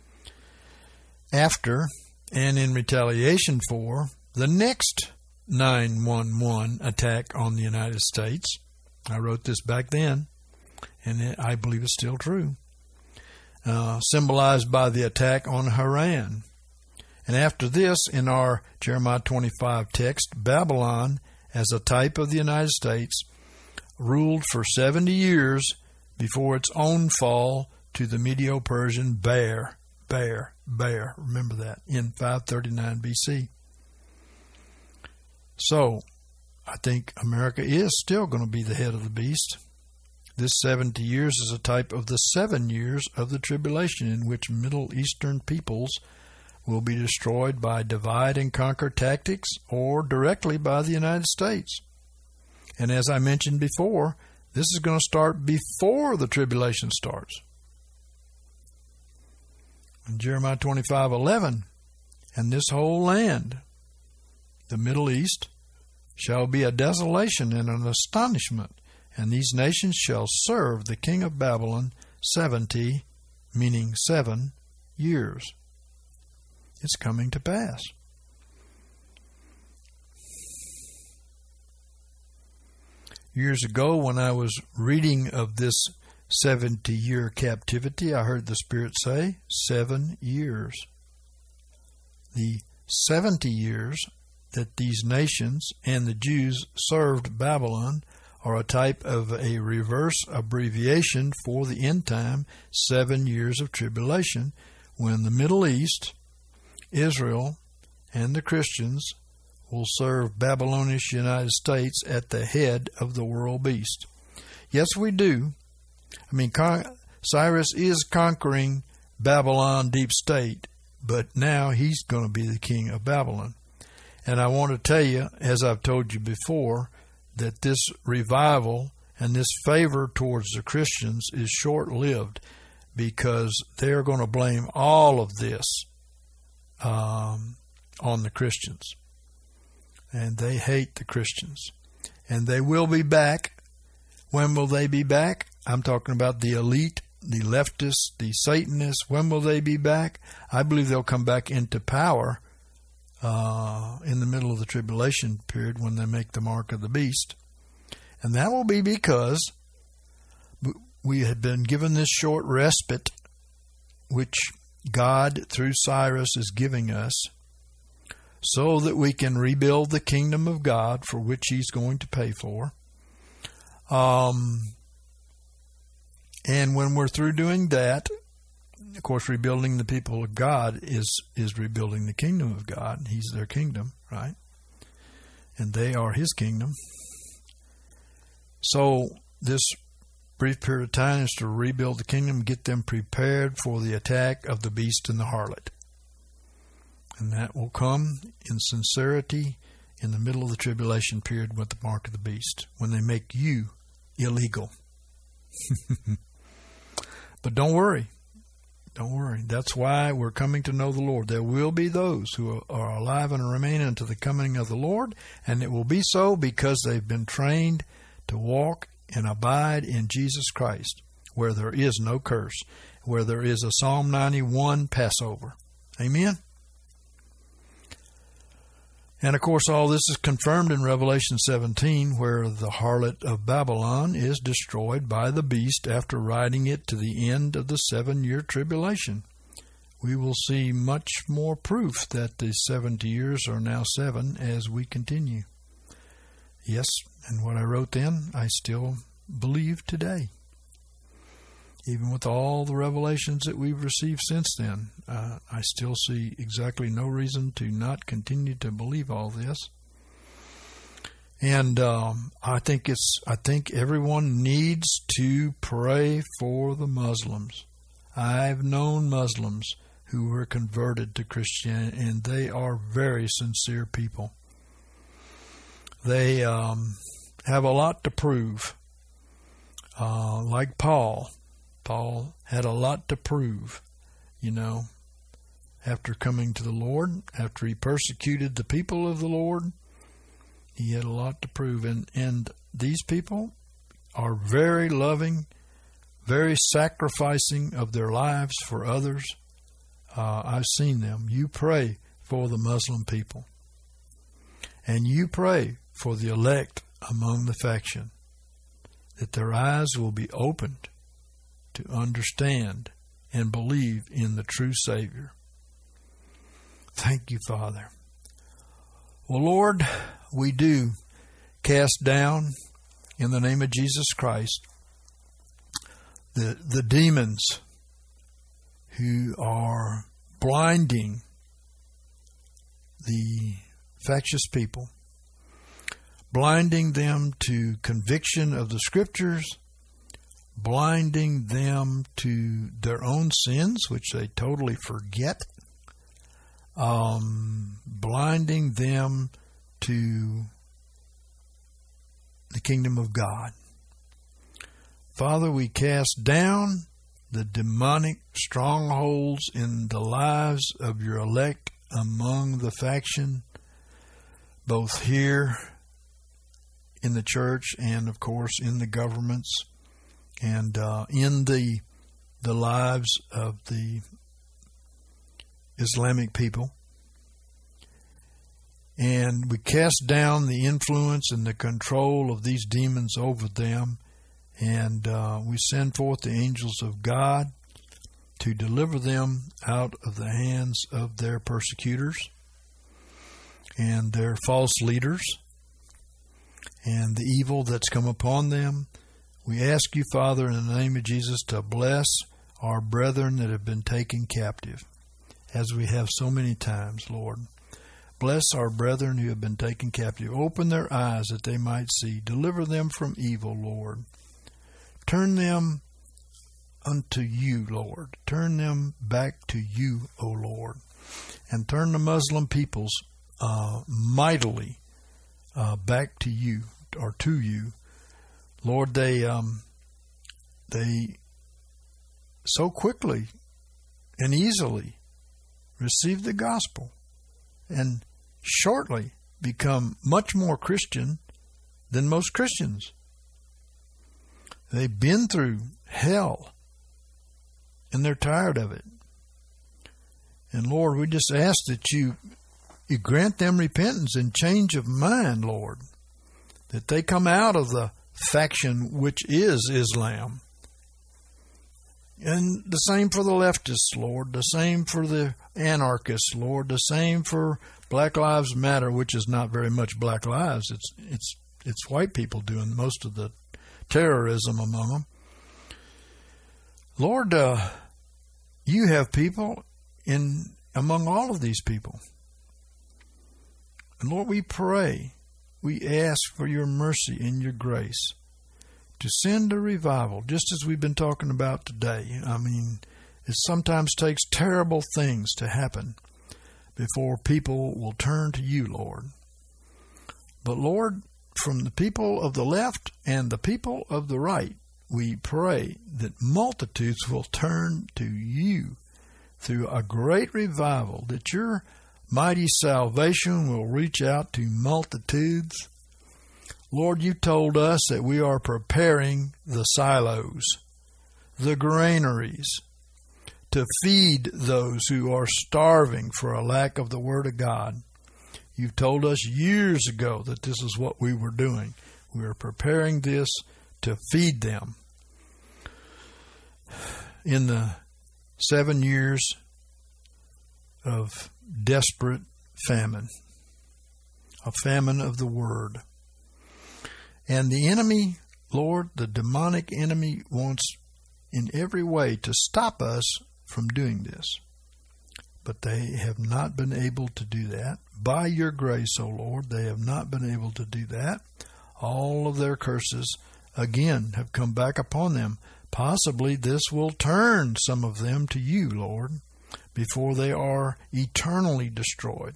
after and in retaliation for the next nine one one attack on the United States. I wrote this back then, and it, I believe it's still true, uh, symbolized by the attack on Haran. And after this, in our Jeremiah twenty-five text, Babylon, as a type of the United States, ruled for seventy years before its own fall to the Medo-Persian bear, bear, bear. Remember that, in five thirty-nine B C. So, I think America is still going to be the head of the beast. This seventy years is a type of the seven years of the tribulation in which Middle Eastern peoples will be destroyed by divide and conquer tactics or directly by the United States. And as I mentioned before, this is going to start before the tribulation starts. In Jeremiah twenty-five eleven, and this whole land, the Middle East, shall be a desolation and an astonishment, and these nations shall serve the king of Babylon seventy, meaning seven, years. It's coming to pass. Years ago, when I was reading of this seventy-year captivity, I heard the Spirit say, seven years. The seventy years that these nations and the Jews served Babylon are a type of a reverse abbreviation for the end time, seven years of tribulation, when the Middle East, Israel, and the Christians will serve Babylonish United States at the head of the world beast. Yes, we do. I mean, Con- Cyrus is conquering Babylon deep state, but now he's going to be the king of Babylon. And I want to tell you, as I've told you before, that this revival and this favor towards the Christians is short-lived, because they're going to blame all of this um, on the Christians. And they hate the Christians. And they will be back. When will they be back? I'm talking about the elite, the leftists, the Satanists. When will they be back? I believe they'll come back into power uh, in the middle of the tribulation period when they make the mark of the beast. And that will be because we had been given this short respite, which God, through Cyrus, is giving us, so that we can rebuild the kingdom of God, for which He's going to pay for. Um, and when we're through doing that, of course, rebuilding the people of God is, is rebuilding the kingdom of God. He's their kingdom, right? And they are His kingdom. So this brief period of time is to rebuild the kingdom, get them prepared for the attack of the beast and the harlot. And that will come in sincerity in the middle of the tribulation period with the mark of the beast, when they make you illegal. But don't worry. Don't worry. That's why we're coming to know the Lord. There will be those who are alive and remain unto the coming of the Lord, and it will be so because they've been trained to walk and abide in Jesus Christ, where there is no curse, where there is a Psalm ninety-one Passover. Amen? And of course, all this is confirmed in Revelation seventeen, where the harlot of Babylon is destroyed by the beast after riding it to the end of the seven-year tribulation. We will see much more proof that the seventy years are now seven as we continue. Yes, and what I wrote then, I still believe today. Even with all the revelations that we've received since then, uh, I still see exactly no reason to not continue to believe all this. And um, I think it's. I think everyone needs to pray for the Muslims. I've known Muslims who were converted to Christianity, and they are very sincere people. They um, have a lot to prove, uh, like Paul. Paul had a lot to prove, you know, after coming to the Lord, after he persecuted the people of the Lord. He had a lot to prove. And, and these people are very loving, very sacrificing of their lives for others. Uh, I've seen them. You pray for the Muslim people. And you pray for the elect among the faction, that their eyes will be opened to understand and believe in the true Savior. Thank you, Father. Well, Lord, we do cast down in the name of Jesus Christ the, the demons who are blinding the factious people, blinding them to conviction of the Scriptures, blinding them to their own sins, which they totally forget, um, blinding them to the kingdom of God. Father, we cast down the demonic strongholds in the lives of your elect among the faction, both here in the church and, of course, in the governments, and uh, in the the lives of the Islamic people. And we cast down the influence and the control of these demons over them, and uh, we send forth the angels of God to deliver them out of the hands of their persecutors and their false leaders and the evil that's come upon them. We ask you, Father, in the name of Jesus, to bless our brethren that have been taken captive, as we have so many times, Lord. Bless our brethren who have been taken captive. Open their eyes that they might see. Deliver them from evil, Lord. Turn them unto you, Lord. Turn them back to you, O Lord. And turn the Muslim peoples uh, mightily uh, back to you or to you. Lord, they um, they so quickly and easily receive the gospel and shortly become much more Christian than most Christians. They've been through hell and they're tired of it. And Lord, we just ask that you, you grant them repentance and change of mind, Lord, that they come out of the faction which is Islam. And the same for the leftists, Lord, the same for the anarchists, Lord, the same for Black Lives Matter, which is not very much Black lives. It's it's it's white people doing most of the terrorism among them. Lord, uh, you have people in among all of these people. And Lord, we pray, we ask for your mercy and your grace to send a revival, just as we've been talking about today. I mean, it sometimes takes terrible things to happen before people will turn to you, Lord. But Lord, from the people of the left and the people of the right, we pray that multitudes will turn to you through a great revival, that your mighty salvation will reach out to multitudes. Lord, you told us that we are preparing the silos, the granaries, to feed those who are starving for a lack of the Word of God. You told us years ago that this is what we were doing. We are preparing this to feed them. In the seven years of desperate famine, a famine of the Word. And the enemy, Lord, the demonic enemy wants in every way to stop us from doing this. But they have not been able to do that. By your grace, O Lord, they have not been able to do that. All of their curses, again, have come back upon them. Possibly this will turn some of them to you, Lord, before they are eternally destroyed.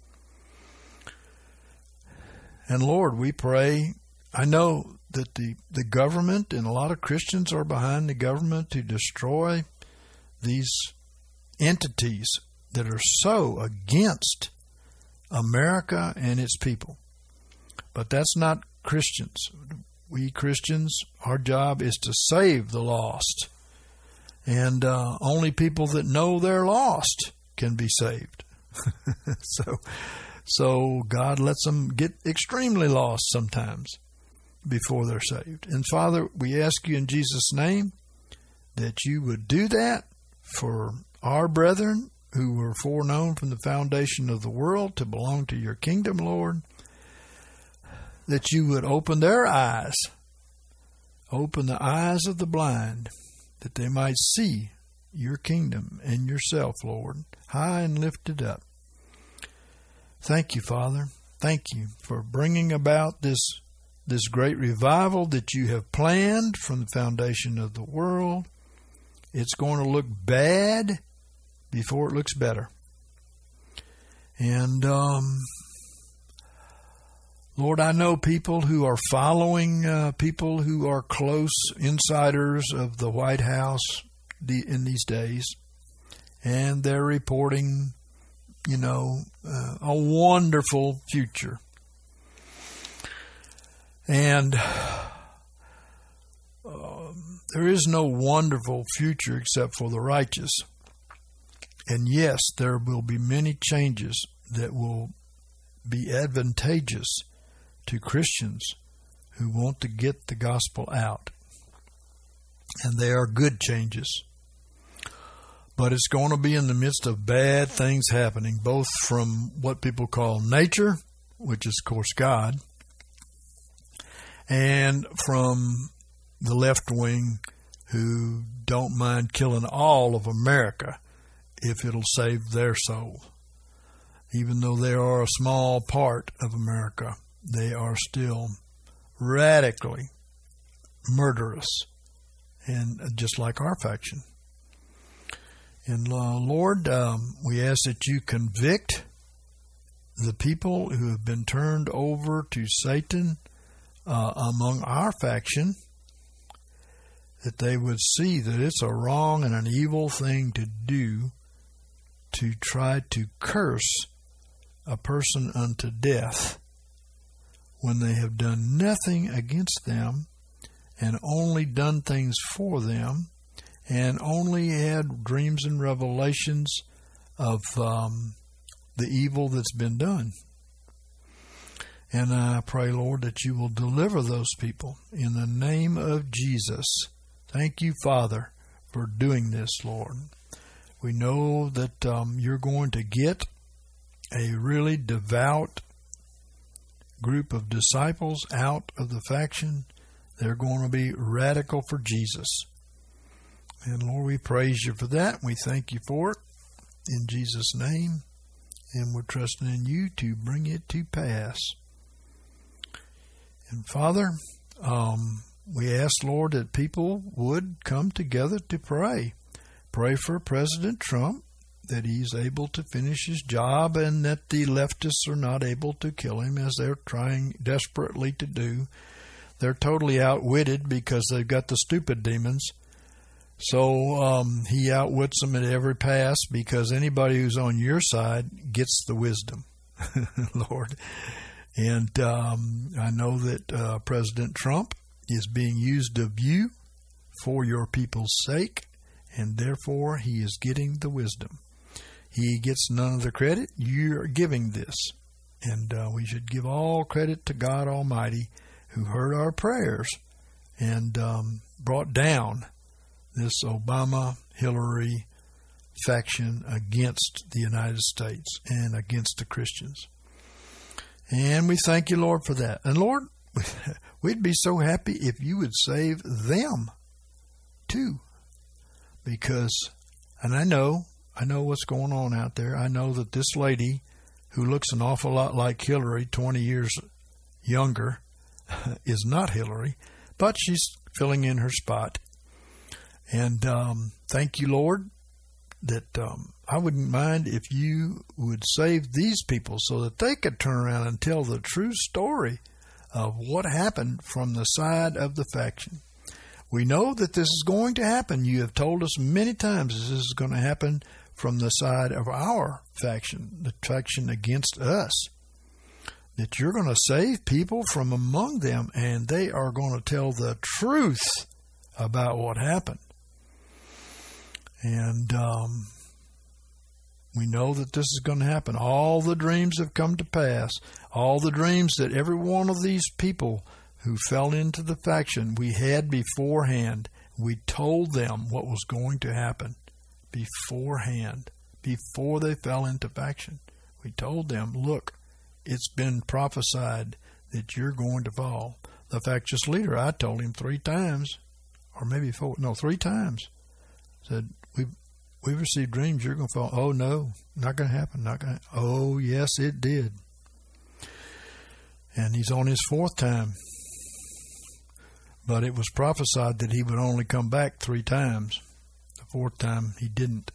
And Lord, we pray, I know that the, the government and a lot of Christians are behind the government to destroy these entities that are so against America and its people. But that's not Christians. We Christians, our job is to save the lost. And uh, only people that know they're lost can be saved. so, so God lets them get extremely lost sometimes before they're saved. And Father, we ask you in Jesus' name that you would do that for our brethren who were foreknown from the foundation of the world to belong to your kingdom, Lord, that you would open their eyes, open the eyes of the blind, that they might see your kingdom and yourself, Lord, high and lifted up. Thank you, Father. Thank you for bringing about this, this great revival that you have planned from the foundation of the world. It's going to look bad before it looks better. And, um, Lord, I know people who are following, uh, people who are close insiders of the White House the, in these days, and they're reporting, you know, uh, a wonderful future. And uh, there is no wonderful future except for the righteous. And yes, there will be many changes that will be advantageous to Christians who want to get the gospel out. And they are good changes. But it's going to be in the midst of bad things happening, both from what people call nature, which is, of course, God, and from the left wing who don't mind killing all of America if it'll save their soul. Even though they are a small part of America, they are still radically murderous, and just like our faction. And uh, Lord, um, we ask that you convict the people who have been turned over to Satan uh, among our faction, that they would see that it's a wrong and an evil thing to do to try to curse a person unto death when they have done nothing against them and only done things for them and only had dreams and revelations of um, the evil that's been done. And I pray, Lord, that you will deliver those people in the name of Jesus. Thank you, Father, for doing this, Lord. We know that um, you're going to get a really devout group of disciples out of the faction. They're going to be radical for Jesus. And Lord, we praise you for that. We thank you for it in Jesus' name. And we're trusting in you to bring it to pass. And Father, um, we ask, Lord, that people would come together to pray. Pray for President Trump, that he's able to finish his job and that the leftists are not able to kill him as they're trying desperately to do. They're totally outwitted because they've got the stupid demons. So um, he outwits them at every pass because anybody who's on your side gets the wisdom, Lord. And um, I know that uh, President Trump is being used of you for your people's sake, and therefore he is getting the wisdom. He gets none of the credit. You're giving this. And uh, we should give all credit to God Almighty, who heard our prayers and um, brought down this Obama-Hillary faction against the United States and against the Christians. And we thank you, Lord, for that. And Lord, we'd be so happy if you would save them too. Because, and I know, I know what's going on out there. I know that this lady, who looks an awful lot like Hillary, twenty years younger, is not Hillary, but she's filling in her spot. And um, thank you, Lord, that um, I wouldn't mind if you would save these people so that they could turn around and tell the true story of what happened from the side of the faction. We know that this is going to happen. You have told us many times this is going to happen from the side of our faction, the faction against us, that you're going to save people from among them and they are going to tell the truth about what happened. And um, we know that this is going to happen. All the dreams have come to pass. All the dreams that every one of these people who fell into the faction we had beforehand, we told them what was going to happen beforehand, before they fell into faction. We told them, look, it's been prophesied that you're going to fall. The factious leader, I told him three times, or maybe four, no, three times, said, we've, we've received dreams, you're going to fall. Oh, no, not going to happen, not going to. Oh, yes, it did. And he's on his fourth time. But it was prophesied that he would only come back three times. The fourth time, he didn't.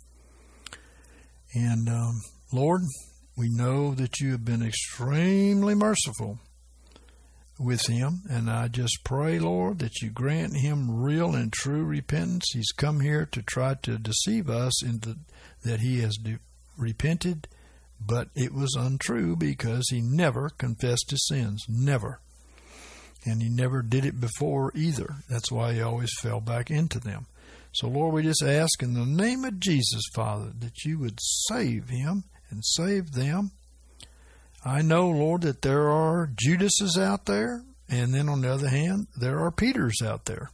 And, um, Lord, we know that you have been extremely merciful with him. And I just pray, Lord, that you grant him real and true repentance. He's come here to try to deceive us into that he has de- repented, but it was untrue because he never confessed his sins. Never. And he never did it before either. That's why he always fell back into them. So, Lord, we just ask in the name of Jesus, Father, that you would save him and save them. I know, Lord, that there are Judases out there, and then on the other hand, there are Peters out there.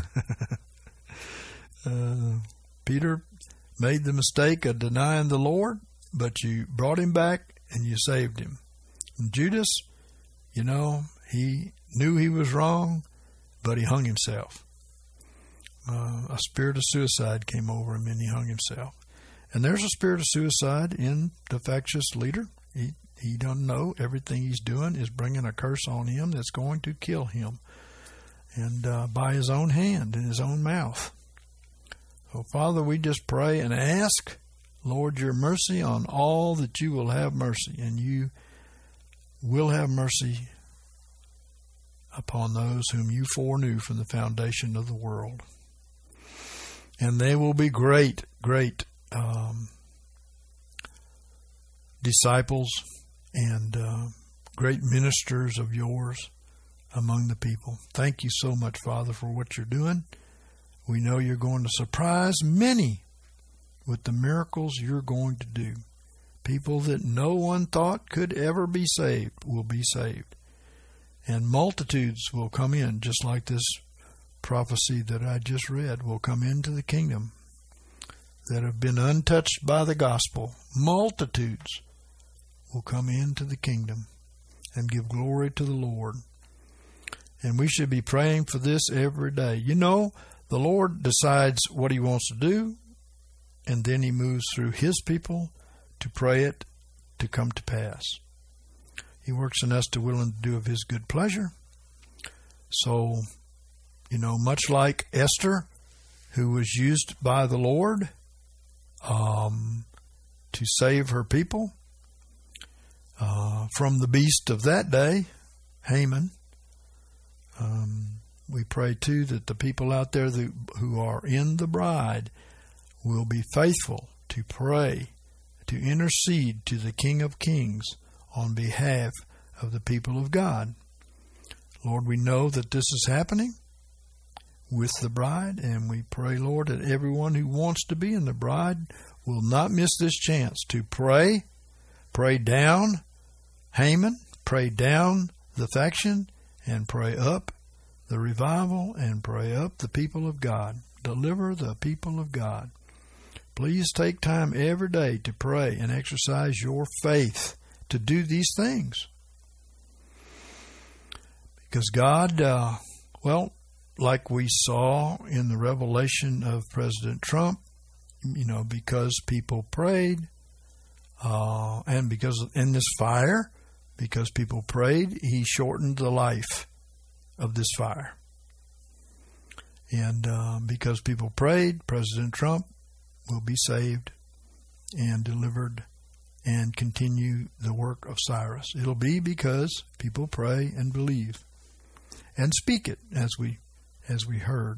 uh, Peter made the mistake of denying the Lord, but you brought him back and you saved him. And Judas, you know, he knew he was wrong, but he hung himself. Uh, a spirit of suicide came over him and he hung himself. And there's a spirit of suicide in the factious leader. He he doesn't know everything he's doing is bringing a curse on him that's going to kill him, and uh, by his own hand and his own mouth. So, Father, we just pray and ask, Lord, your mercy on all that you will have mercy, and you will have mercy upon those whom you foreknew from the foundation of the world. And they will be great, great um, disciples and uh, great ministers of yours among the people. Thank you so much, Father, for what you're doing. We know you're going to surprise many with the miracles you're going to do. People that no one thought could ever be saved will be saved. And multitudes will come in, just like this prophecy that I just read, will come into the kingdom that have been untouched by the gospel. Multitudes will come into the kingdom and give glory to the Lord. And we should be praying for this every day. You know, the Lord decides what he wants to do, and then he moves through his people to pray it to come to pass. He works in us to will and to do of his good pleasure. So, you know, much like Esther, who was used by the Lord um, to save her people uh, from the beast of that day, Haman. Um, we pray, too, that the people out there that, who are in the bride will be faithful to pray, to intercede to the King of Kings on behalf of the people of God. Lord, we know that this is happening with the bride, and we pray, Lord, that everyone who wants to be in the bride will not miss this chance to pray, pray down Haman, pray down the faction, and pray up the revival, and pray up the people of God. Deliver the people of God. Please take time every day to pray and exercise your faith to do these things. Because God, uh, well, like we saw in the revelation of President Trump, you know, because people prayed, uh, and because in this fire, because people prayed, he shortened the life of this fire. And uh, because people prayed, President Trump will be saved and delivered and continue the work of Cyrus. It'll be because people pray and believe and speak it, as we as we heard.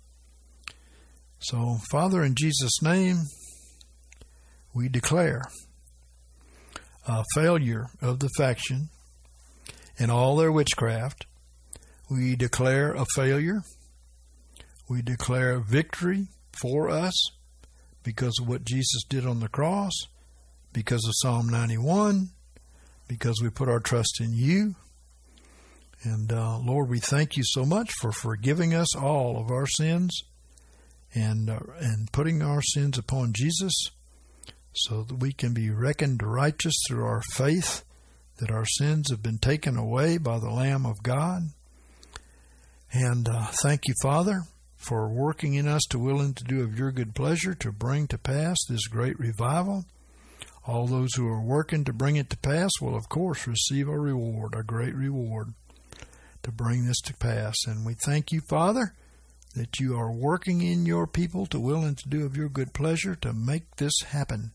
So, Father, in Jesus' name, we declare a failure of the faction and all their witchcraft. We declare a failure. We declare victory for us because of what Jesus did on the cross, because of Psalm ninety-one, because we put our trust in you. And uh, Lord, we thank you so much for forgiving us all of our sins and uh, and putting our sins upon Jesus so that we can be reckoned righteous through our faith, that our sins have been taken away by the Lamb of God. And uh, thank you, Father, for working in us to will and to do of your good pleasure to bring to pass this great revival. All those who are working to bring it to pass will, of course, receive a reward, a great reward, to bring this to pass. And we thank you, Father, that you are working in your people to will and to do of your good pleasure to make this happen.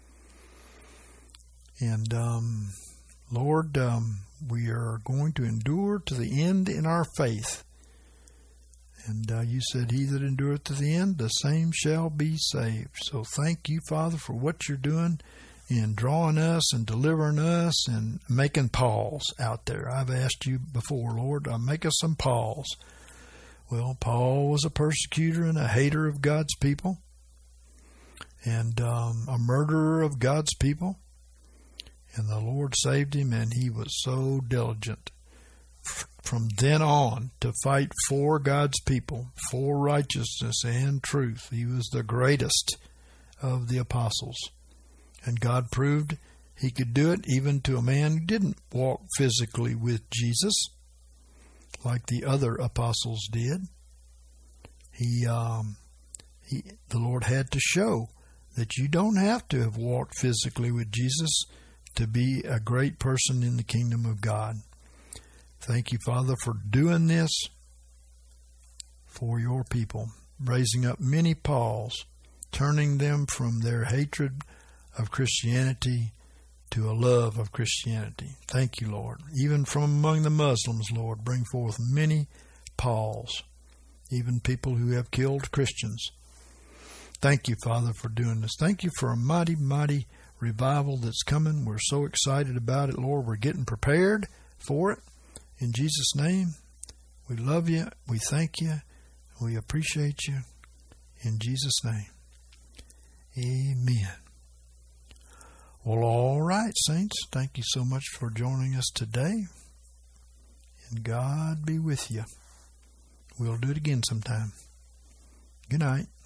And, um, Lord, um, we are going to endure to the end in our faith. And uh, you said, he that endureth to the end, the same shall be saved. So thank you, Father, for what you're doing in drawing us and delivering us and making Pauls out there. I've asked you before, Lord, uh, make us some Pauls. Well, Paul was a persecutor and a hater of God's people and um, a murderer of God's people. And the Lord saved him, and he was so diligent from then on to fight for God's people, for righteousness and truth. He was the greatest of the apostles. And God proved he could do it even to a man who didn't walk physically with Jesus like the other apostles did. He, um, he, the Lord had to show that you don't have to have walked physically with Jesus to be a great person in the kingdom of God. Thank you, Father, for doing this for your people, raising up many Pauls turning them from their hatred of Christianity to a love of Christianity. Thank you, Lord. Even from among the Muslims, Lord, bring forth many Pauls, even people who have killed Christians. Thank you, Father, for doing this. Thank you for a mighty, mighty revival that's coming. We're so excited about it, Lord. We're getting prepared for it. In Jesus' name, we love you. We thank you. We appreciate you. In Jesus' name, amen. Well, all right, saints. Thank you so much for joining us today. And God be with you. We'll do it again sometime. Good night.